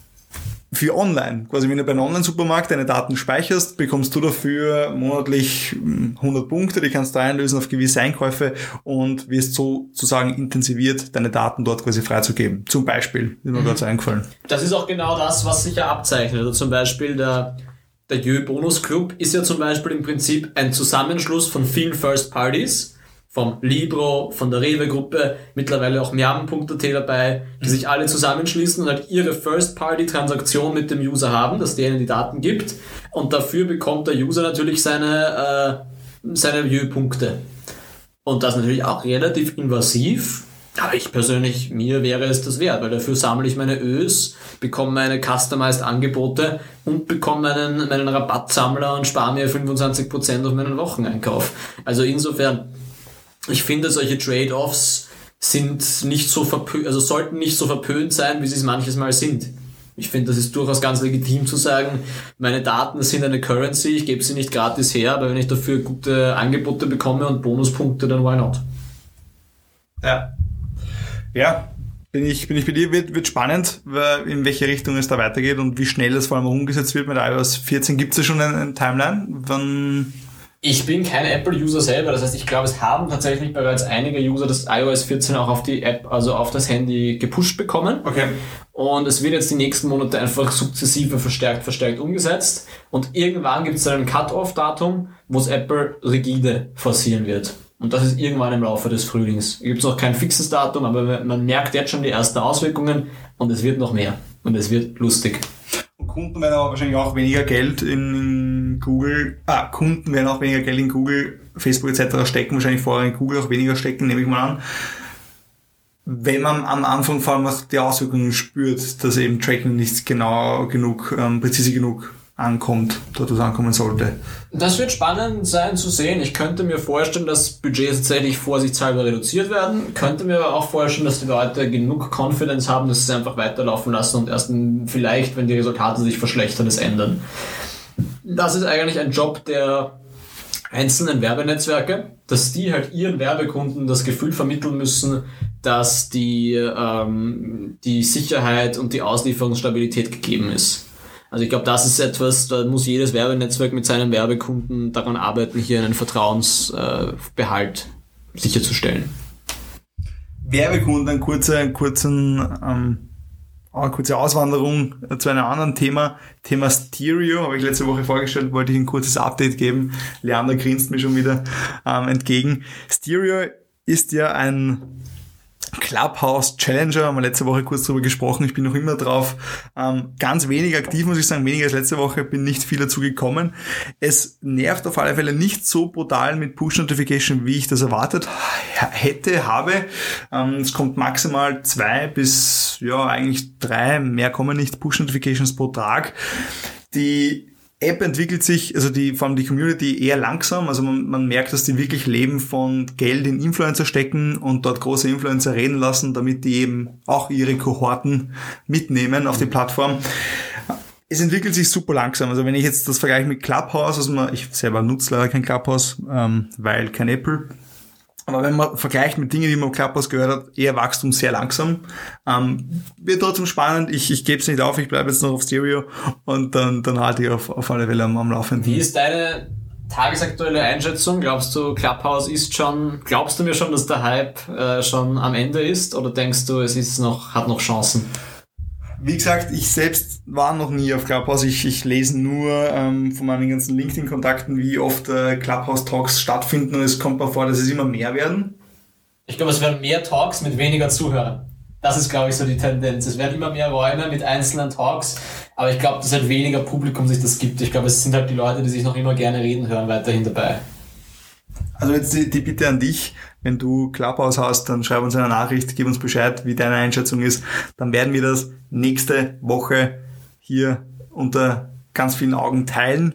[SPEAKER 3] für online. Quasi, wenn du bei einem Online-Supermarkt deine Daten speicherst, bekommst du dafür monatlich hundert Punkte, die kannst du einlösen auf gewisse Einkäufe und wirst sozusagen intensiviert, deine Daten dort quasi freizugeben. Zum Beispiel, ist mir mhm. gerade so eingefallen.
[SPEAKER 1] Das ist auch genau das, was sich ja abzeichnet. Also zum Beispiel der der Jö Bonus Club ist ja zum Beispiel im Prinzip ein Zusammenschluss von vielen First Parties, vom Libro, von der Rewe-Gruppe, mittlerweile auch miam punkt a t dabei, die sich alle zusammenschließen und halt ihre First-Party-Transaktion mit dem User haben, dass der ihnen die Daten gibt und dafür bekommt der User natürlich seine, äh, seine Jö-Punkte. Und das natürlich auch relativ invasiv, aber ich persönlich, mir wäre es das wert, weil dafür sammle ich meine Ös, bekomme meine customized Angebote und bekomme meinen, meinen Rabattsammler und spare mir fünfundzwanzig Prozent auf meinen Wocheneinkauf. Also insofern, ich finde, solche Trade-offs sind nicht so verpö- also sollten nicht so verpönt sein, wie sie es manches Mal sind. Ich finde, das ist durchaus ganz legitim zu sagen, meine Daten sind eine Currency, ich gebe sie nicht gratis her, aber wenn ich dafür gute Angebote bekomme und Bonuspunkte, dann why not?
[SPEAKER 3] Ja. Ja, bin ich, bin ich bei dir, wird, wird spannend, in welche Richtung es da weitergeht und wie schnell das vor allem umgesetzt wird mit i O S vierzehn. Gibt es ja schon eine, eine Timeline? Wann?
[SPEAKER 1] Ich bin kein Apple-User selber, das heißt, ich glaube, es haben tatsächlich bereits einige User das i O S vierzehn auch auf die App, also auf das Handy gepusht bekommen.
[SPEAKER 3] Okay.
[SPEAKER 1] Und es wird jetzt die nächsten Monate einfach sukzessive verstärkt, verstärkt umgesetzt. Und irgendwann gibt es dann ein Cut-Off-Datum, wo es Apple rigide forcieren wird. Und das ist irgendwann im Laufe des Frühlings. Gibt es noch kein fixes Datum, aber man merkt jetzt schon die ersten Auswirkungen und es wird noch mehr. Und es wird lustig.
[SPEAKER 3] Und Kunden werden aber wahrscheinlich auch weniger Geld in Google, ah, Kunden werden auch weniger Geld in Google, Facebook et cetera stecken, wahrscheinlich vorher in Google auch weniger stecken, nehme ich mal an. Wenn man am Anfang vor allem auch die Auswirkungen spürt, dass eben Tracking nicht genau genug, ähm, präzise genug ankommt, dort was ankommen sollte.
[SPEAKER 1] Das wird spannend sein zu sehen. Ich könnte mir vorstellen, dass Budgets tatsächlich vorsichtshalber reduziert werden. Könnte mir aber auch vorstellen, dass die Leute genug Confidence haben, dass sie es einfach weiterlaufen lassen und erst vielleicht, wenn die Resultate sich verschlechtern, es ändern. Das ist eigentlich ein Job der einzelnen Werbenetzwerke, dass die halt ihren Werbekunden das Gefühl vermitteln müssen, dass die, ähm, die Sicherheit und die Auslieferungsstabilität gegeben ist. Also ich glaube, das ist etwas, da muss jedes Werbenetzwerk mit seinen Werbekunden daran arbeiten, hier einen Vertrauensbehalt äh, sicherzustellen.
[SPEAKER 3] Werbekunden, eine kurze, einen kurzen, ähm, eine kurze Auswanderung zu einem anderen Thema. Thema Stereo, habe ich letzte Woche vorgestellt, wollte ich ein kurzes Update geben. Leander grinst mir schon wieder ähm, entgegen. Stereo ist ja ein Clubhouse Challenger, haben wir letzte Woche kurz drüber gesprochen, ich bin noch immer drauf, ähm, ganz wenig aktiv, muss ich sagen, weniger als letzte Woche, bin nicht viel dazu gekommen. Es nervt auf alle Fälle nicht so brutal mit Push-Notification, wie ich das erwartet hätte, habe. Ähm, es kommt maximal zwei bis ja eigentlich drei, mehr kommen nicht, Push-Notifications pro Tag. Die App entwickelt sich, also die, vor allem die Community eher langsam, also man, man merkt, dass die wirklich leben von Geld in Influencer stecken und dort große Influencer reden lassen, damit die eben auch ihre Kohorten mitnehmen auf die Plattform. Es entwickelt sich super langsam, also wenn ich jetzt das vergleiche mit Clubhouse, also man, ich selber nutze leider kein Clubhouse, ähm, weil kein Apple. Aber wenn man vergleicht mit Dingen, die man im Clubhouse gehört hat, eher Wachstum sehr langsam. Ähm, wird trotzdem spannend. Ich, ich gebe es nicht auf, ich bleibe jetzt noch auf Stereo und dann, dann halte ich auf, auf alle Fälle am, am Laufenden.
[SPEAKER 1] Wie ist deine tagesaktuelle Einschätzung? Glaubst du, Clubhouse ist schon, glaubst du mir schon, dass der Hype äh, schon am Ende ist? Oder denkst du, es ist noch, hat noch Chancen?
[SPEAKER 3] Wie gesagt, ich selbst war noch nie auf Clubhouse. Ich, ich lese nur ähm, von meinen ganzen LinkedIn-Kontakten, wie oft äh, Clubhouse-Talks stattfinden und es kommt mir vor, dass es immer mehr werden.
[SPEAKER 1] Ich glaube, es werden mehr Talks mit weniger Zuhörern. Das ist, glaube ich, so die Tendenz. Es werden immer mehr Räume mit einzelnen Talks, aber ich glaube, dass halt weniger Publikum sich das gibt. Ich glaube, es sind halt die Leute, die sich noch immer gerne reden hören, weiterhin dabei.
[SPEAKER 3] Also jetzt die, die Bitte an dich, wenn du Clubhouse hast, dann schreib uns eine Nachricht, gib uns Bescheid, wie deine Einschätzung ist. Dann werden wir das nächste Woche hier unter ganz vielen Augen teilen.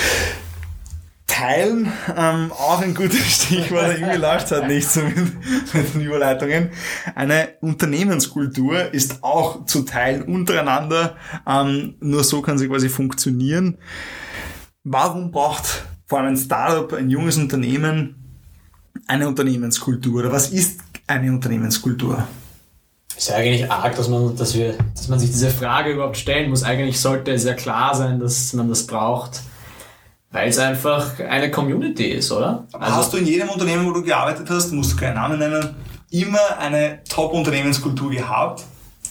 [SPEAKER 3] Teilen, ähm, auch ein gutes Stichwort, irgendwie läuft es halt nicht so mit, mit den Überleitungen. Eine Unternehmenskultur ist auch zu teilen untereinander, ähm, nur so kann sie quasi funktionieren. Warum braucht vor allem ein Startup, ein junges Unternehmen, eine Unternehmenskultur? Oder was ist eine Unternehmenskultur?
[SPEAKER 1] Ist ja eigentlich arg, dass man, dass wir, dass man sich diese Frage überhaupt stellen muss. Eigentlich sollte es ja klar sein, dass man das braucht, weil es einfach eine Community ist, oder?
[SPEAKER 3] Also hast du in jedem Unternehmen, wo du gearbeitet hast, musst du keinen Namen nennen, immer eine Top-Unternehmenskultur gehabt?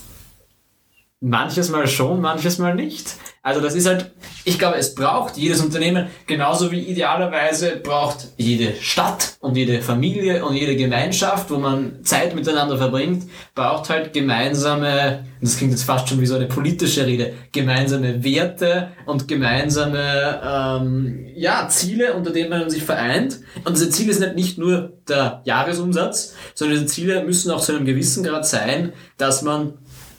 [SPEAKER 1] Manches Mal schon, manches Mal nicht. Also das ist halt, ich glaube, es braucht jedes Unternehmen, genauso wie idealerweise braucht jede Stadt und jede Familie und jede Gemeinschaft, wo man Zeit miteinander verbringt, braucht halt gemeinsame, das klingt jetzt fast schon wie so eine politische Rede, gemeinsame Werte und gemeinsame ähm, ja Ziele, unter denen man sich vereint. Und diese Ziele sind halt nicht nur der Jahresumsatz, sondern diese Ziele müssen auch zu einem gewissen Grad sein, dass man,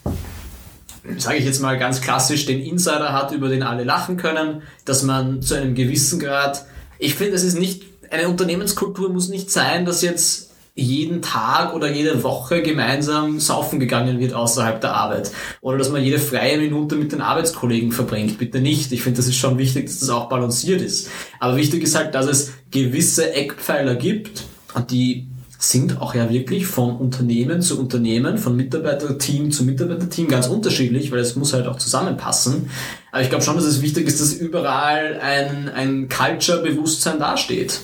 [SPEAKER 1] sage ich jetzt mal ganz klassisch, den Insider hat, über den alle lachen können, dass man zu einem gewissen Grad, ich finde, es ist nicht, eine Unternehmenskultur muss nicht sein, dass jetzt jeden Tag oder jede Woche gemeinsam saufen gegangen wird außerhalb der Arbeit. Oder dass man jede freie Minute mit den Arbeitskollegen verbringt. Bitte nicht. Ich finde, das ist schon wichtig, dass das auch balanciert ist. Aber wichtig ist halt, dass es gewisse Eckpfeiler gibt, und die sind auch ja wirklich von Unternehmen zu Unternehmen, von Mitarbeiterteam zu Mitarbeiterteam ganz unterschiedlich, weil es muss halt auch zusammenpassen. Aber ich glaube schon, dass es wichtig ist, dass überall ein, ein Culture-Bewusstsein dasteht.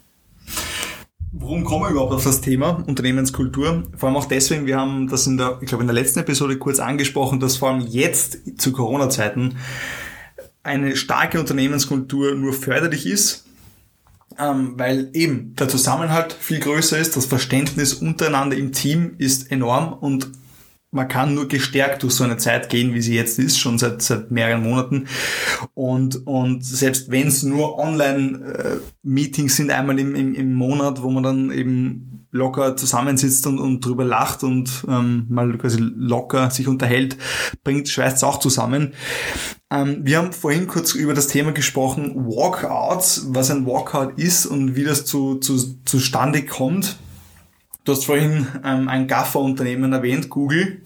[SPEAKER 3] Warum kommen wir überhaupt auf das Thema Unternehmenskultur? Vor allem auch deswegen, wir haben das in der, ich glaube in der letzten Episode kurz angesprochen, dass vor allem jetzt zu Corona-Zeiten eine starke Unternehmenskultur nur förderlich ist. Ähm, weil eben der Zusammenhalt viel größer ist, das Verständnis untereinander im Team ist enorm und man kann nur gestärkt durch so eine Zeit gehen, wie sie jetzt ist, schon seit seit mehreren Monaten. Und und selbst wenn es nur Online-Meetings sind, einmal im, im, im Monat, wo man dann eben locker zusammensitzt und, und drüber lacht und ähm, mal quasi locker sich unterhält, bringt, schweißt es auch zusammen. Ähm, wir haben vorhin kurz über das Thema gesprochen, Walkouts, was ein Walkout ist und wie das zu, zu, zustande kommt. Du hast vorhin ähm, ein Gaffer-Unternehmen erwähnt, Google.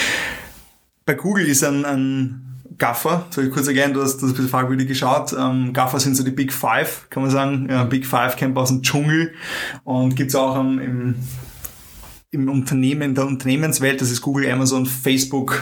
[SPEAKER 3] Bei Google ist ein, ein Gaffer, soll ich kurz erklären, du hast das ein bisschen fragwürdig geschaut. Ähm, Gaffer sind so die Big Five, kann man sagen. Ja, Big Five kennt man aus dem Dschungel und gibt's auch ähm, im, im Unternehmen, der Unternehmenswelt, das ist Google, Amazon, Facebook.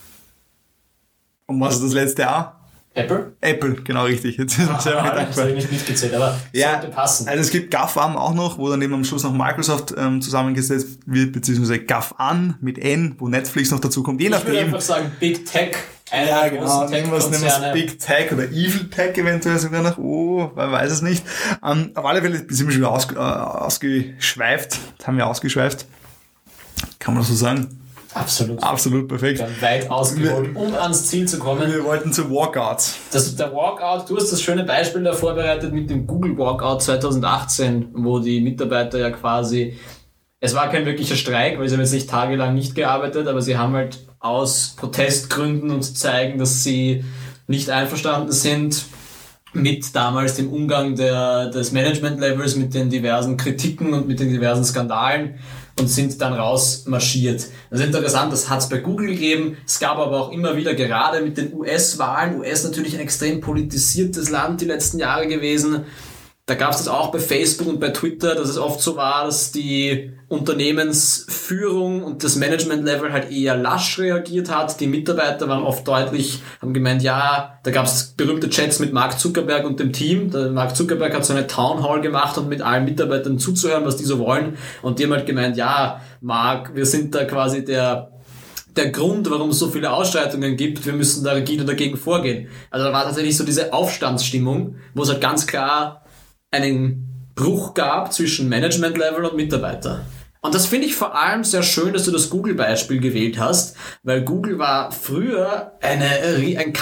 [SPEAKER 3] Und was ist das letzte A?
[SPEAKER 1] Apple?
[SPEAKER 3] Apple, genau richtig. Jetzt ist mir selber gedacht.
[SPEAKER 1] Das habe ich nicht mitgezählt, aber
[SPEAKER 3] ja,
[SPEAKER 1] sollte passen.
[SPEAKER 3] Also es gibt GAFAM auch noch, wo dann eben am Schluss noch Microsoft ähm, zusammengesetzt wird, beziehungsweise GAFAN mit N, wo Netflix noch dazu kommt. Je
[SPEAKER 1] ich
[SPEAKER 3] nachdem.
[SPEAKER 1] würde einfach sagen Big Tech. Eine
[SPEAKER 3] ja,
[SPEAKER 1] der
[SPEAKER 3] genau.
[SPEAKER 1] großen
[SPEAKER 3] Nehmen wir es
[SPEAKER 1] Tech-Konzerne.
[SPEAKER 3] Big Tech oder Evil Tech eventuell sogar noch. Oh, man weiß es nicht. Ähm, auf alle Fälle sind wir schon wieder aus, äh, ausgeschweift. Das haben wir ausgeschweift. Kann man das so sagen?
[SPEAKER 1] Absolut.
[SPEAKER 3] Absolut, perfekt.
[SPEAKER 1] Wir haben weit ausgeholt, um ans Ziel zu kommen.
[SPEAKER 3] Wir wollten zu Walkouts.
[SPEAKER 1] Das, der Walkout, du hast das schöne Beispiel da vorbereitet mit dem Google Walkout zwanzig achtzehn, wo die Mitarbeiter ja quasi, es war kein wirklicher Streik, weil sie haben jetzt nicht tagelang nicht gearbeitet, aber sie haben halt aus Protestgründen und zu zeigen, dass sie nicht einverstanden sind mit damals dem Umgang der, des Management-Levels, mit den diversen Kritiken und mit den diversen Skandalen und sind dann rausmarschiert. Das ist interessant, das hat es bei Google gegeben, es gab aber auch immer wieder, gerade mit den U S-Wahlen, U S natürlich ein extrem politisiertes Land die letzten Jahre gewesen, da gab es das auch bei Facebook und bei Twitter, dass es oft so war, dass die Unternehmensführung und das Management-Level halt eher lasch reagiert hat. Die Mitarbeiter waren oft deutlich, haben gemeint, ja, da gab es berühmte Chats mit Mark Zuckerberg und dem Team. Der Mark Zuckerberg hat so eine Town Hall gemacht und mit allen Mitarbeitern zuzuhören, was die so wollen. Und die haben halt gemeint, ja, Mark, wir sind da quasi der der Grund, warum es so viele Ausschreitungen gibt, wir müssen da rigide dagegen vorgehen. Also da war tatsächlich so diese Aufstandsstimmung, wo es halt ganz klar einen Bruch gab zwischen Management-Level und Mitarbeiter. Und das finde ich vor allem sehr schön, dass du das Google-Beispiel gewählt hast, weil Google war früher eine, ein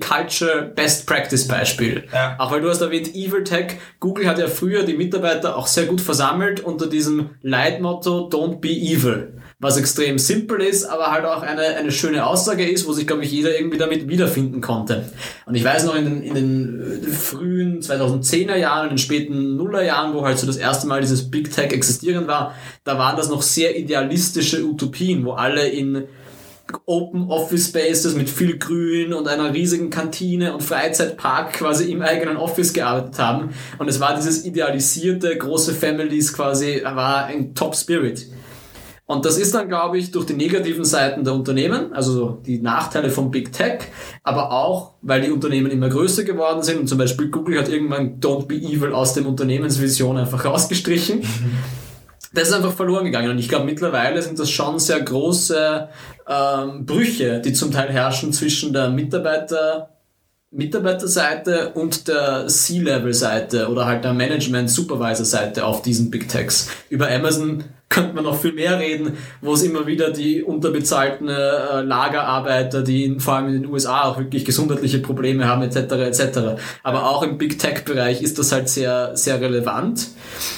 [SPEAKER 1] Company-Culture-Best-Practice-Beispiel. Ja. Auch weil du hast erwähnt, Evil Tech. Google hat ja früher die Mitarbeiter auch sehr gut versammelt unter diesem Leitmotto Don't be evil. Was extrem simpel ist, aber halt auch eine, eine schöne Aussage ist, wo sich, glaube ich, jeder irgendwie damit wiederfinden konnte. Und ich weiß noch, in den, in den frühen zweitausendzehner Jahren, in den späten Nullerjahren, wo halt so das erste Mal dieses Big Tech existieren war, da waren das noch sehr idealistische Utopien, wo alle in Open Office Spaces mit viel Grün und einer riesigen Kantine und Freizeitpark quasi im eigenen Office gearbeitet haben. Und es war dieses idealisierte, große Families quasi, war ein Top Spirit. Und das ist dann, glaube ich, durch die negativen Seiten der Unternehmen, also die Nachteile von Big Tech, aber auch, weil die Unternehmen immer größer geworden sind und zum Beispiel Google hat irgendwann Don't be evil aus dem Unternehmensvision einfach rausgestrichen. Das ist einfach verloren gegangen und ich glaube, mittlerweile sind das schon sehr große ähm, Brüche, die zum Teil herrschen zwischen der Mitarbeiter Mitarbeiterseite und der C-Level-Seite oder halt der Management-Supervisor-Seite auf diesen Big Techs. Über Amazon könnte man noch viel mehr reden, wo es immer wieder die unterbezahlten äh, Lagerarbeiter, die in, vor allem in den U S A auch wirklich gesundheitliche Probleme haben, et cetera et cetera. Aber auch im Big Tech-Bereich ist das halt sehr, sehr relevant.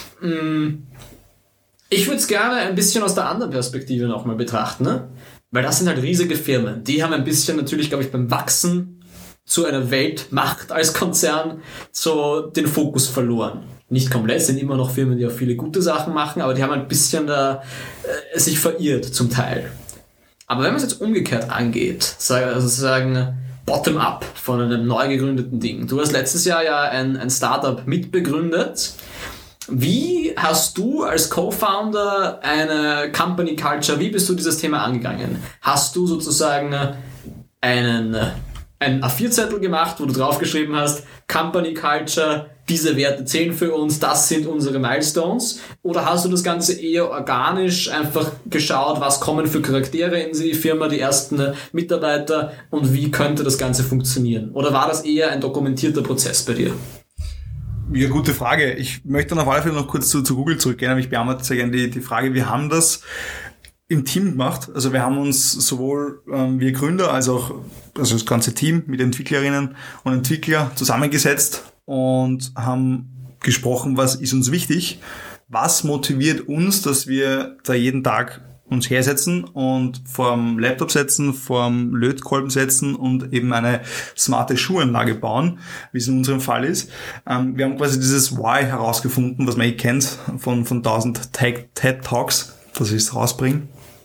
[SPEAKER 1] Ich würde es gerne ein bisschen aus der anderen Perspektive nochmal betrachten, ne? Weil das sind halt riesige Firmen. Die haben ein bisschen natürlich, glaube ich, beim Wachsen zu einer Weltmacht als Konzern so den Fokus verloren. Nicht komplett, sind immer noch Firmen, die auch viele gute Sachen machen, aber die haben ein bisschen da äh, sich verirrt zum Teil. Aber wenn man es jetzt umgekehrt angeht, also sozusagen bottom-up von einem neu gegründeten Ding. Du hast letztes Jahr ja ein, ein Startup mitbegründet. Wie hast du als Co-Founder eine Company Culture, wie bist du dieses Thema angegangen? Hast du sozusagen einen ein A vier Zettel gemacht, wo du draufgeschrieben hast, Company Culture, diese Werte zählen für uns, das sind unsere Milestones? Oder hast du das Ganze eher organisch einfach geschaut, was kommen für Charaktere in die Firma, die ersten Mitarbeiter und wie könnte das Ganze funktionieren? Oder war das eher ein dokumentierter Prozess bei dir?
[SPEAKER 3] Ja, gute Frage. Ich möchte dann auf alle Fälle noch kurz zu, zu Google zurückgehen, aber ich beantworte sehr gerne die, die Frage. Wir haben das im Team gemacht. Also wir haben uns sowohl ähm, wir Gründer als auch also das ganze Team mit Entwicklerinnen und Entwickler zusammengesetzt und haben gesprochen, was ist uns wichtig, was motiviert uns, dass wir da jeden Tag uns hersetzen und vorm Laptop setzen, vorm Lötkolben setzen und eben eine smarte Schuhanlage bauen, wie es in unserem Fall ist. Ähm, wir haben quasi dieses Why herausgefunden, was man eh kennt von von tausend TED Talks, dass ich es rausbringe.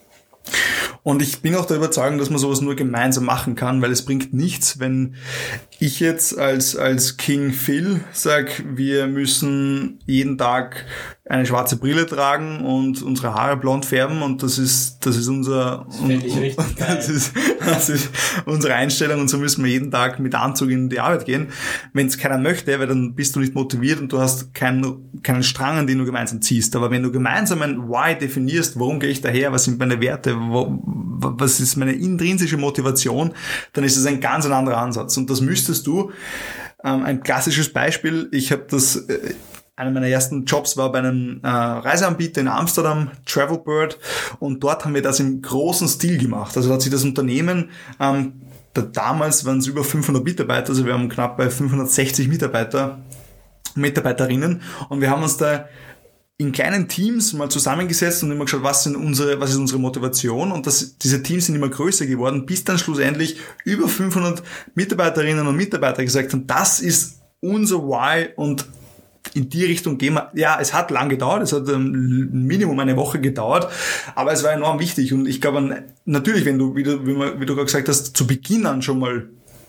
[SPEAKER 3] Und ich bin auch der Überzeugung, dass man sowas nur gemeinsam machen kann, weil es bringt nichts, wenn ich jetzt als als King Phil sag, wir müssen jeden Tag eine schwarze Brille tragen und unsere Haare blond färben und das ist das ist unser
[SPEAKER 1] das finde ich richtig geil.
[SPEAKER 3] Das ist, das ist unsere Einstellung und so müssen wir jeden Tag mit Anzug in die Arbeit gehen. Wenn es keiner möchte, weil dann bist du nicht motiviert und du hast keinen keinen Strang, an den du gemeinsam ziehst. Aber wenn du gemeinsam ein Why definierst, warum gehe ich daher, was sind meine Werte, wo, was ist meine intrinsische Motivation, dann ist es ein ganz ein anderer Ansatz. Und das müsstest du, ähm, ein klassisches Beispiel, ich habe das, äh, einer meiner ersten Jobs war bei einem äh, Reiseanbieter in Amsterdam, Travelbird, und dort haben wir das im großen Stil gemacht. Also da hat sich das Unternehmen, ähm, da, damals waren es über fünfhundert Mitarbeiter, also wir haben knapp bei fünfhundertsechzig Mitarbeiter, Mitarbeiterinnen, und wir haben uns da in kleinen Teams mal zusammengesetzt und immer geschaut, was sind unsere, was ist unsere Motivation, und das, diese Teams sind immer größer geworden, bis dann schlussendlich über fünfhundert Mitarbeiterinnen und Mitarbeiter gesagt haben, das ist unser Why und in die Richtung gehen wir. Ja, es hat lang gedauert, es hat ein Minimum eine Woche gedauert, aber es war enorm wichtig, und ich glaube, natürlich, wenn du, wie du, wie, man, wie du gerade gesagt hast, zu Beginn an schon mal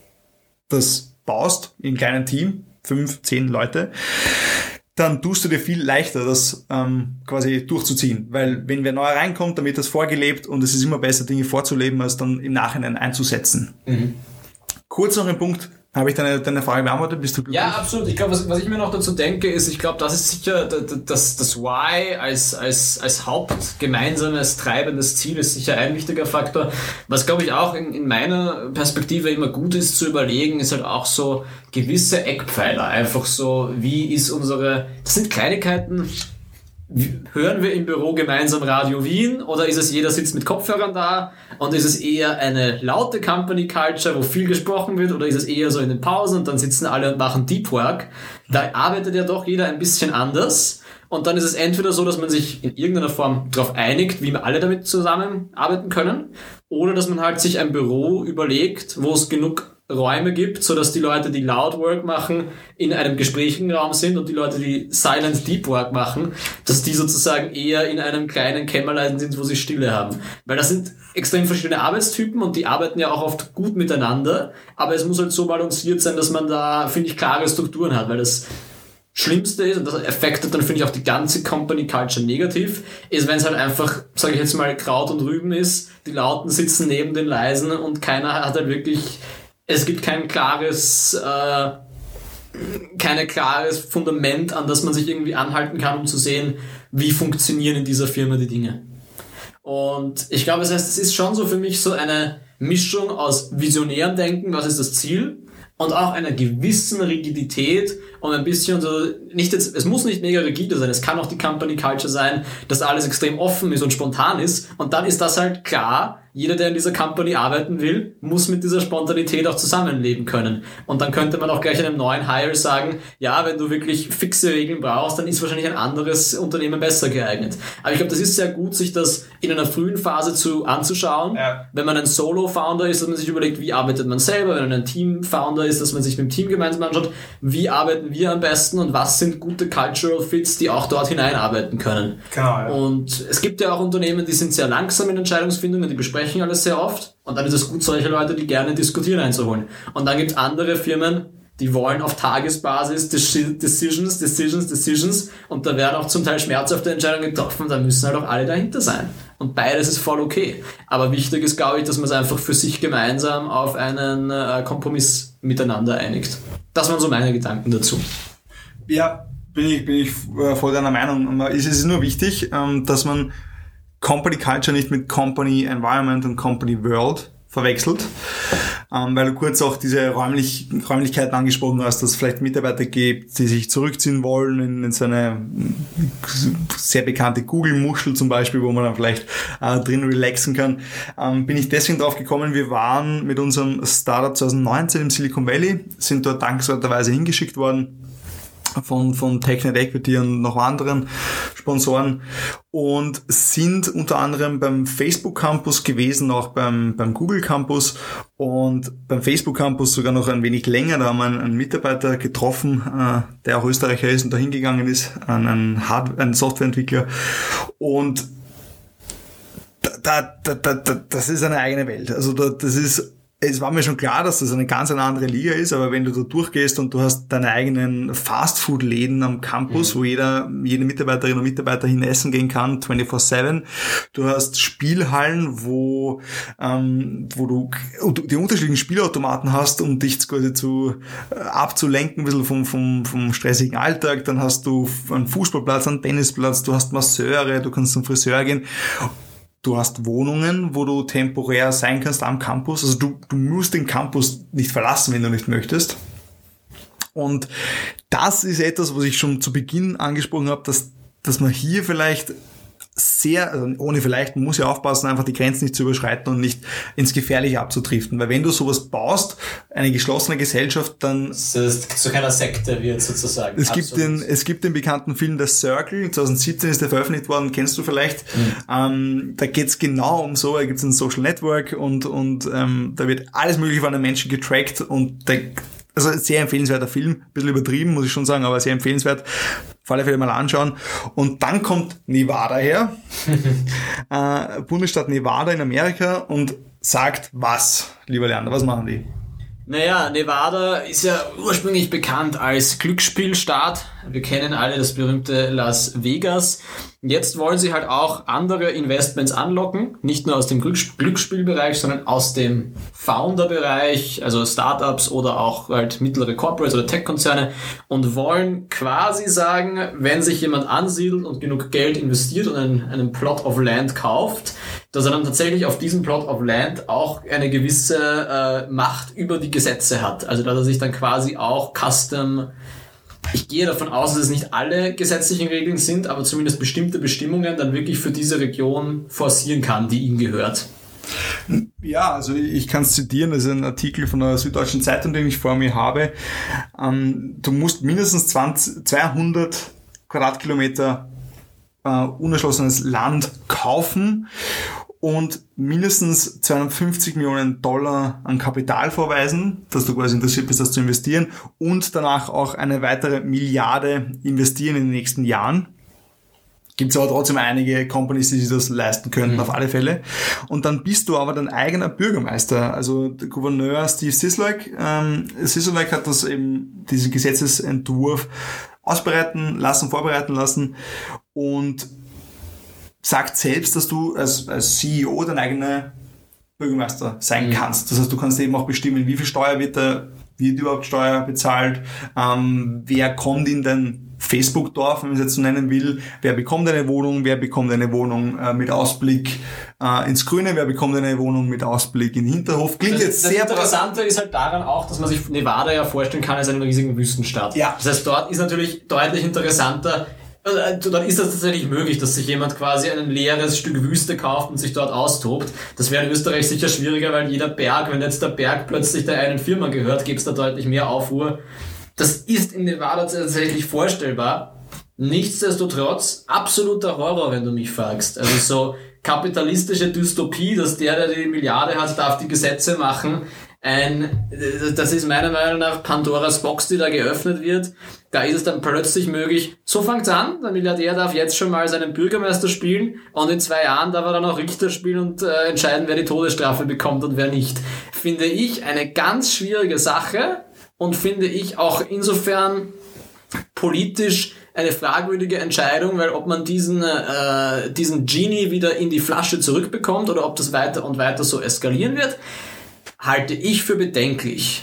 [SPEAKER 3] das baust, in einem kleinen Team, fünf, zehn Leute, dann tust du dir viel leichter, das ähm, quasi durchzuziehen. Weil wenn wer neu reinkommt, dann wird das vorgelebt, und es ist immer besser, Dinge vorzuleben, als dann im Nachhinein einzusetzen. Mhm. Kurz noch ein Punkt. Habe ich deine, deine Frage beantwortet? Bist du glücklich?
[SPEAKER 1] Ja, absolut. Ich glaube, was, was ich mir noch dazu denke, ist, ich glaube, das ist sicher, das, das Why als, als, als hauptgemeinsames, treibendes Ziel ist sicher ein wichtiger Faktor. Was, glaube ich, auch in, in meiner Perspektive immer gut ist zu überlegen, ist halt auch so gewisse Eckpfeiler. Einfach so, wie ist unsere, das sind Kleinigkeiten. Hören wir im Büro gemeinsam Radio Wien, oder ist es jeder sitzt mit Kopfhörern da, und ist es eher eine laute Company Culture, wo viel gesprochen wird, oder ist es eher so in den Pausen und dann sitzen alle und machen Deep Work? Da arbeitet ja doch jeder ein bisschen anders, und dann ist es entweder so, dass man sich in irgendeiner Form darauf einigt, wie wir alle damit zusammenarbeiten können, oder dass man halt sich ein Büro überlegt, wo es genug Räume gibt, so dass die Leute, die Loud Work machen, in einem gesprächigen Raum sind, und die Leute, die Silent Deep Work machen, dass die sozusagen eher in einem kleinen Kämmerlein sind, wo sie Stille haben. Weil das sind extrem verschiedene Arbeitstypen, und die arbeiten ja auch oft gut miteinander, aber es muss halt so balanciert sein, dass man da, finde ich, klare Strukturen hat, weil das Schlimmste ist, und das affectet dann, finde ich, auch die ganze Company Culture negativ, ist, wenn es halt einfach, sage ich jetzt mal, Kraut und Rüben ist, die Lauten sitzen neben den Leisen, und keiner hat halt wirklich, es gibt kein klares, äh, kein klares Fundament, an das man sich irgendwie anhalten kann, um zu sehen, wie funktionieren in dieser Firma die Dinge. Und ich glaube, das heißt, es ist schon so für mich so eine Mischung aus visionärem Denken, was ist das Ziel, und auch einer gewissen Rigidität und ein bisschen so, nicht jetzt, es muss nicht mega rigide sein, es kann auch die Company Culture sein, dass alles extrem offen ist und spontan ist, und dann ist das halt klar, jeder, der in dieser Company arbeiten will, muss mit dieser Spontanität auch zusammenleben können. Und dann könnte man auch gleich einem neuen Hire sagen, ja, wenn du wirklich fixe Regeln brauchst, dann ist wahrscheinlich ein anderes Unternehmen besser geeignet. Aber ich glaube, das ist sehr gut, sich das in einer frühen Phase zu anzuschauen. Ja. Wenn man ein Solo-Founder ist, dass man sich überlegt, wie arbeitet man selber. Wenn man ein Team-Founder ist, dass man sich mit dem Team gemeinsam anschaut, wie arbeiten wir am besten und was sind gute Cultural Fits, die auch dort hineinarbeiten können. Genau, ja. Und es gibt ja auch Unternehmen, die sind sehr langsam in Entscheidungsfindungen, die besprechen alles sehr oft, und dann ist es gut, solche Leute, die gerne diskutieren, einzuholen. Und dann gibt es andere Firmen, die wollen auf Tagesbasis Decisions, Decisions, Decisions, und da werden auch zum Teil schmerzhafte Entscheidungen getroffen, da müssen halt auch alle dahinter sein. Und beides ist voll okay. Aber wichtig ist, glaube ich, dass man es einfach für sich gemeinsam auf einen äh, Kompromiss miteinander einigt. Das waren so meine Gedanken dazu.
[SPEAKER 3] Ja, bin ich, bin ich voll deiner Meinung. Es ist nur wichtig, dass man Company Culture nicht mit Company Environment und Company World verwechselt, ähm, weil du kurz auch diese räumlich, Räumlichkeiten angesprochen hast, dass es vielleicht Mitarbeiter gibt, die sich zurückziehen wollen in, in so eine sehr bekannte Google-Muschel zum Beispiel, wo man dann vielleicht äh, drin relaxen kann. Ähm, bin ich deswegen drauf gekommen, wir waren mit unserem Startup zwanzig neunzehn im Silicon Valley, sind dort dankenswerterweise hingeschickt worden von, von TechNet Equity und noch anderen Sponsoren, und sind unter anderem beim Facebook Campus gewesen, auch beim, beim Google Campus, und beim Facebook Campus sogar noch ein wenig länger. Da haben wir einen, einen Mitarbeiter getroffen, äh, der auch Österreicher ist und da hingegangen ist, einen, Hard- einen Softwareentwickler, und da, da, da, da, das ist eine eigene Welt. Also da, das ist Es war mir schon klar, dass das eine ganz eine andere Liga ist, aber wenn du da durchgehst und du hast deine eigenen Fastfood-Läden am Campus, mhm. wo jeder, jede Mitarbeiterin und Mitarbeiter hin essen gehen kann, vierundzwanzig sieben. Du hast Spielhallen, wo, ähm, wo du die unterschiedlichen Spielautomaten hast, um dich quasi zu, äh, abzulenken, ein bisschen vom, vom, vom stressigen Alltag. Dann hast du einen Fußballplatz, einen Tennisplatz, du hast Masseure, du kannst zum Friseur gehen. Du hast Wohnungen, wo du temporär sein kannst am Campus. Also du, du musst den Campus nicht verlassen, wenn du nicht möchtest. Und das ist etwas, was ich schon zu Beginn angesprochen habe, dass, dass man hier vielleicht sehr, also ohne vielleicht, man muss ja aufpassen, einfach die Grenzen nicht zu überschreiten und nicht ins Gefährliche abzudriften. Weil wenn du sowas baust, eine geschlossene Gesellschaft, dann...
[SPEAKER 1] Das ist zu keiner Sekte wird sozusagen.
[SPEAKER 3] Es gibt, den, es gibt den bekannten Film The Circle, zwanzig siebzehn ist der veröffentlicht worden, kennst du vielleicht. Mhm. Ähm, da geht's genau um so, da gibt's ein Social Network und, und ähm, da wird alles mögliche von einem Menschen getrackt und der, also sehr empfehlenswerter Film, ein bisschen übertrieben, muss ich schon sagen, aber sehr empfehlenswert. Auf alle Fälle mal anschauen. Und dann kommt Nevada her, äh, Bundesstaat Nevada in Amerika und sagt was, lieber Leander, was machen die?
[SPEAKER 1] Naja, Nevada ist ja ursprünglich bekannt als Glücksspielstaat. Wir kennen alle das berühmte Las Vegas. Jetzt wollen sie halt auch andere Investments anlocken, nicht nur aus dem Glücksspielbereich, sondern aus dem Founder-Bereich, also Startups oder auch halt mittlere Corporates oder Tech-Konzerne und wollen quasi sagen, wenn sich jemand ansiedelt und genug Geld investiert und einen, einen Plot of Land kauft, dass er dann tatsächlich auf diesem Plot of Land auch eine gewisse äh, Macht über die Gesetze hat. Also dass er sich dann quasi auch custom... Ich gehe davon aus, dass es nicht alle gesetzlichen Regeln sind, aber zumindest bestimmte Bestimmungen dann wirklich für diese Region forcieren kann, die ihm gehört.
[SPEAKER 3] Ja, also ich kann es zitieren, das ist ein Artikel von der Süddeutschen Zeitung, den ich vor mir habe. Ähm, du musst mindestens zwanzig, zweihundert Quadratkilometer äh, unerschlossenes Land kaufen und mindestens zweihundertfünfzig Millionen Dollar an Kapital vorweisen, dass du quasi interessiert bist, das zu investieren und danach auch eine weitere Milliarde investieren in den nächsten Jahren. Gibt es aber trotzdem einige Companies, die sich das leisten könnten, mhm. auf alle Fälle. Und dann bist du aber dein eigener Bürgermeister. Also der Gouverneur Steve Sisolak, ähm, Sisolak hat das eben, diesen Gesetzesentwurf ausbereiten lassen, vorbereiten lassen und sagt selbst, dass du als, als C E O dein eigener Bürgermeister sein mhm. kannst. Das heißt, du kannst eben auch bestimmen, wie viel Steuer wird da, wird überhaupt Steuer bezahlt, ähm, wer kommt in dein Facebook-Dorf, wenn man es jetzt so nennen will, wer bekommt eine Wohnung, wer bekommt eine Wohnung äh, mit Ausblick äh, ins Grüne, wer bekommt eine Wohnung mit Ausblick in den Hinterhof. Klingt
[SPEAKER 1] das,
[SPEAKER 3] jetzt
[SPEAKER 1] das
[SPEAKER 3] sehr...
[SPEAKER 1] Das Interessante ist halt daran auch, dass man sich Nevada ja vorstellen kann als einen riesigen Wüstenstaat.
[SPEAKER 3] Ja.
[SPEAKER 1] Das heißt, dort ist natürlich deutlich interessanter, also, dann ist das tatsächlich möglich, dass sich jemand quasi ein leeres Stück Wüste kauft und sich dort austobt. Das wäre in Österreich sicher schwieriger, weil jeder Berg, wenn jetzt der Berg plötzlich der einen Firma gehört, gäbe es da deutlich mehr Aufruhr. Das ist in Nevada tatsächlich vorstellbar. Nichtsdestotrotz absoluter Horror, wenn du mich fragst. Also so kapitalistische Dystopie, dass der, der die Milliarde hat, darf die Gesetze machen. Ein, das ist meiner Meinung nach Pandoras Box, die da geöffnet wird. Da ist es dann plötzlich möglich, so fängt's an, der Milliardär darf jetzt schon mal seinen Bürgermeister spielen und in zwei Jahren darf er dann auch Richter spielen und äh, entscheiden, wer die Todesstrafe bekommt und wer nicht. Finde ich eine ganz schwierige Sache und finde ich auch insofern politisch eine fragwürdige Entscheidung, weil ob man diesen äh, diesen Genie wieder in die Flasche zurückbekommt oder ob das weiter und weiter so eskalieren wird, halte ich für bedenklich.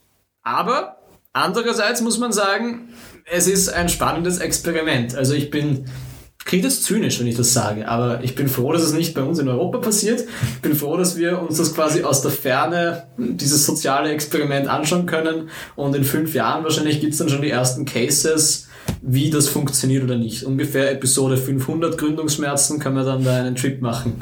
[SPEAKER 1] Aber andererseits muss man sagen, es ist ein spannendes Experiment. Also ich bin, klingt jetzt zynisch, wenn ich das sage, aber ich bin froh, dass es nicht bei uns in Europa passiert. Ich bin froh, dass wir uns das quasi aus der Ferne, dieses soziale Experiment anschauen können und in fünf Jahren wahrscheinlich gibt es dann schon die ersten Cases, wie das funktioniert oder nicht. Ungefähr Episode fünfhundert Gründungsschmerzen können wir dann da einen Trip machen.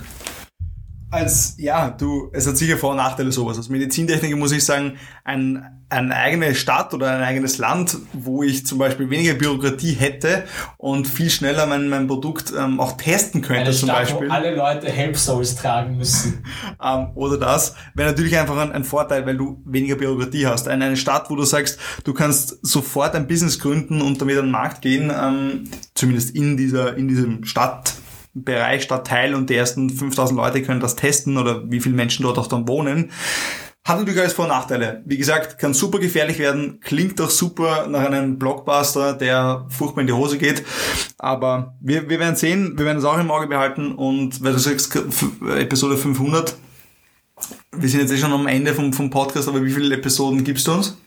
[SPEAKER 3] Als, ja, du, es hat sicher Vor- und Nachteile sowas. Als Medizintechniker muss ich sagen, ein, eine eigene Stadt oder ein eigenes Land, wo ich zum Beispiel weniger Bürokratie hätte und viel schneller mein, mein Produkt ähm, auch testen könnte
[SPEAKER 1] eine
[SPEAKER 3] zum
[SPEAKER 1] Stadt,
[SPEAKER 3] Beispiel.
[SPEAKER 1] Wo alle Leute Help Souls tragen müssen.
[SPEAKER 3] ähm, oder das, wäre natürlich einfach ein, ein Vorteil, weil du weniger Bürokratie hast. Eine, eine Stadt, wo du sagst, du kannst sofort ein Business gründen und damit an den Markt gehen, ähm, zumindest in dieser, in diesem Stadt, Bereich, Stadtteil und die ersten fünftausend Leute können das testen oder wie viele Menschen dort auch dann wohnen. Hat natürlich alles Vor- und Nachteile. Wie gesagt, kann super gefährlich werden, klingt auch super nach einem Blockbuster, der furchtbar in die Hose geht. Aber wir, wir werden sehen, wir werden es auch im Auge behalten und weil du sagst, Episode fünfhundert, wir sind jetzt eh schon am Ende vom, vom Podcast, aber wie viele Episoden gibst du uns?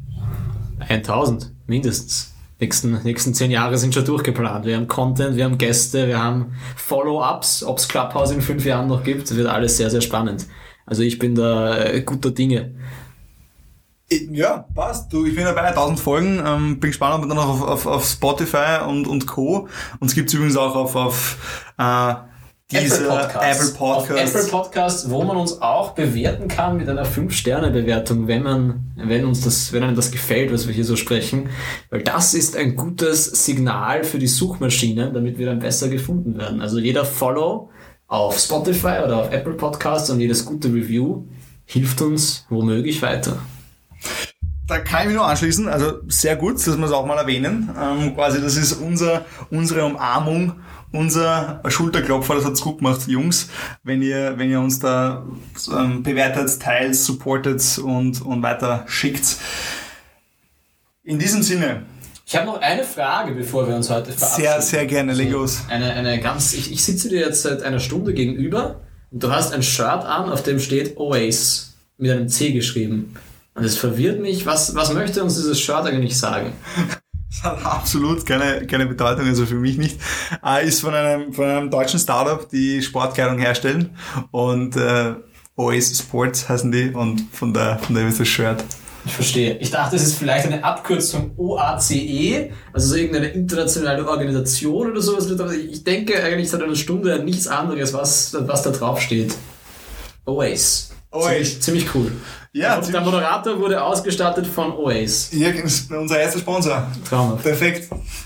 [SPEAKER 1] tausend, mindestens. Nächsten, nächsten zehn Jahre sind schon durchgeplant. Wir haben Content, wir haben Gäste, wir haben Follow-ups, ob es Clubhouse in fünf Jahren noch gibt, das wird alles sehr, sehr spannend. Also ich bin da äh, guter Dinge.
[SPEAKER 3] Ja, passt. Du, ich bin dabei, tausend Folgen. Ähm, bin gespannt, ob wir dann noch auf, auf, auf Spotify und, und Co. Uns gibt's übrigens auch auf, auf äh, diese
[SPEAKER 1] Apple Podcasts.
[SPEAKER 3] Apple Podcasts.
[SPEAKER 1] Auf Apple Podcasts, wo man uns auch bewerten kann mit einer fünf Sterne Bewertung, wenn man, wenn uns das, wenn einem das gefällt, was wir hier so sprechen. Weil das ist ein gutes Signal für die Suchmaschinen, damit wir dann besser gefunden werden. Also jeder Follow auf Spotify oder auf Apple Podcasts und jedes gute Review hilft uns womöglich weiter.
[SPEAKER 3] Da kann ich mich nur anschließen, also sehr gut, dass wir es auch mal erwähnen. Ähm, quasi, das ist unser, unsere Umarmung, unser Schulterklopfer, das hat's gut gemacht, Jungs, wenn ihr, wenn ihr uns da ähm, bewertet, teilt, supportet und, und weiter schickt. In diesem Sinne.
[SPEAKER 1] Ich habe noch eine Frage, bevor wir uns heute verabschieden.
[SPEAKER 3] Sehr, sehr gerne, Legos.
[SPEAKER 1] Eine, eine ganz, ich, ich sitze dir jetzt seit einer Stunde gegenüber und du hast ein Shirt an, auf dem steht Oasis mit einem C geschrieben. Und es verwirrt mich, was, was möchte uns dieses Shirt eigentlich sagen?
[SPEAKER 3] Das hat absolut keine, keine Bedeutung, also für mich nicht. Äh, ist von einem, von einem deutschen Startup, die Sportkleidung herstellen. Und äh, Oasis Sports heißen die und von der, von der ist das Shirt.
[SPEAKER 1] Ich verstehe. Ich dachte, es ist vielleicht eine Abkürzung O A C E, also so irgendeine internationale Organisation oder sowas. Aber ich denke eigentlich seit einer Stunde nichts anderes, was, was da drauf steht. Oasis. Ziemlich, ziemlich cool.
[SPEAKER 3] Ja,
[SPEAKER 1] und der Moderator wurde ausgestattet von Oasis.
[SPEAKER 3] Ja, das ist unser erster Sponsor.
[SPEAKER 1] Traumhaft.
[SPEAKER 3] Perfekt.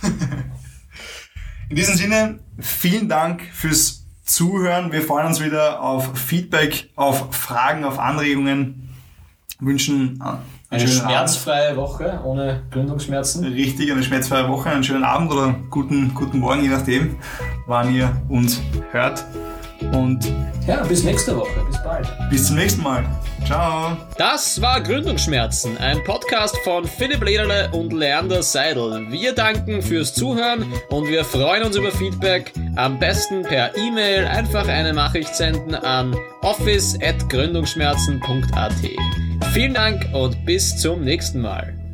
[SPEAKER 3] In diesem Sinne, vielen Dank fürs Zuhören. Wir freuen uns wieder auf Feedback, auf Fragen, auf Anregungen. Wünschen
[SPEAKER 1] eine schmerzfreie Abend. Woche ohne Gründungsschmerzen.
[SPEAKER 3] Richtig, eine schmerzfreie Woche, einen schönen Abend oder guten, guten Morgen, je nachdem, wann ihr uns hört. Und
[SPEAKER 1] ja, bis nächste Woche. Bis bald.
[SPEAKER 3] Bis zum nächsten Mal. Ciao.
[SPEAKER 2] Das war Gründungsschmerzen, ein Podcast von Philipp Lederle und Leander Seidel. Wir danken fürs Zuhören und wir freuen uns über Feedback. Am besten per E-Mail einfach eine Nachricht senden an office at gründungsschmerzen punkt a t. Vielen Dank und bis zum nächsten Mal.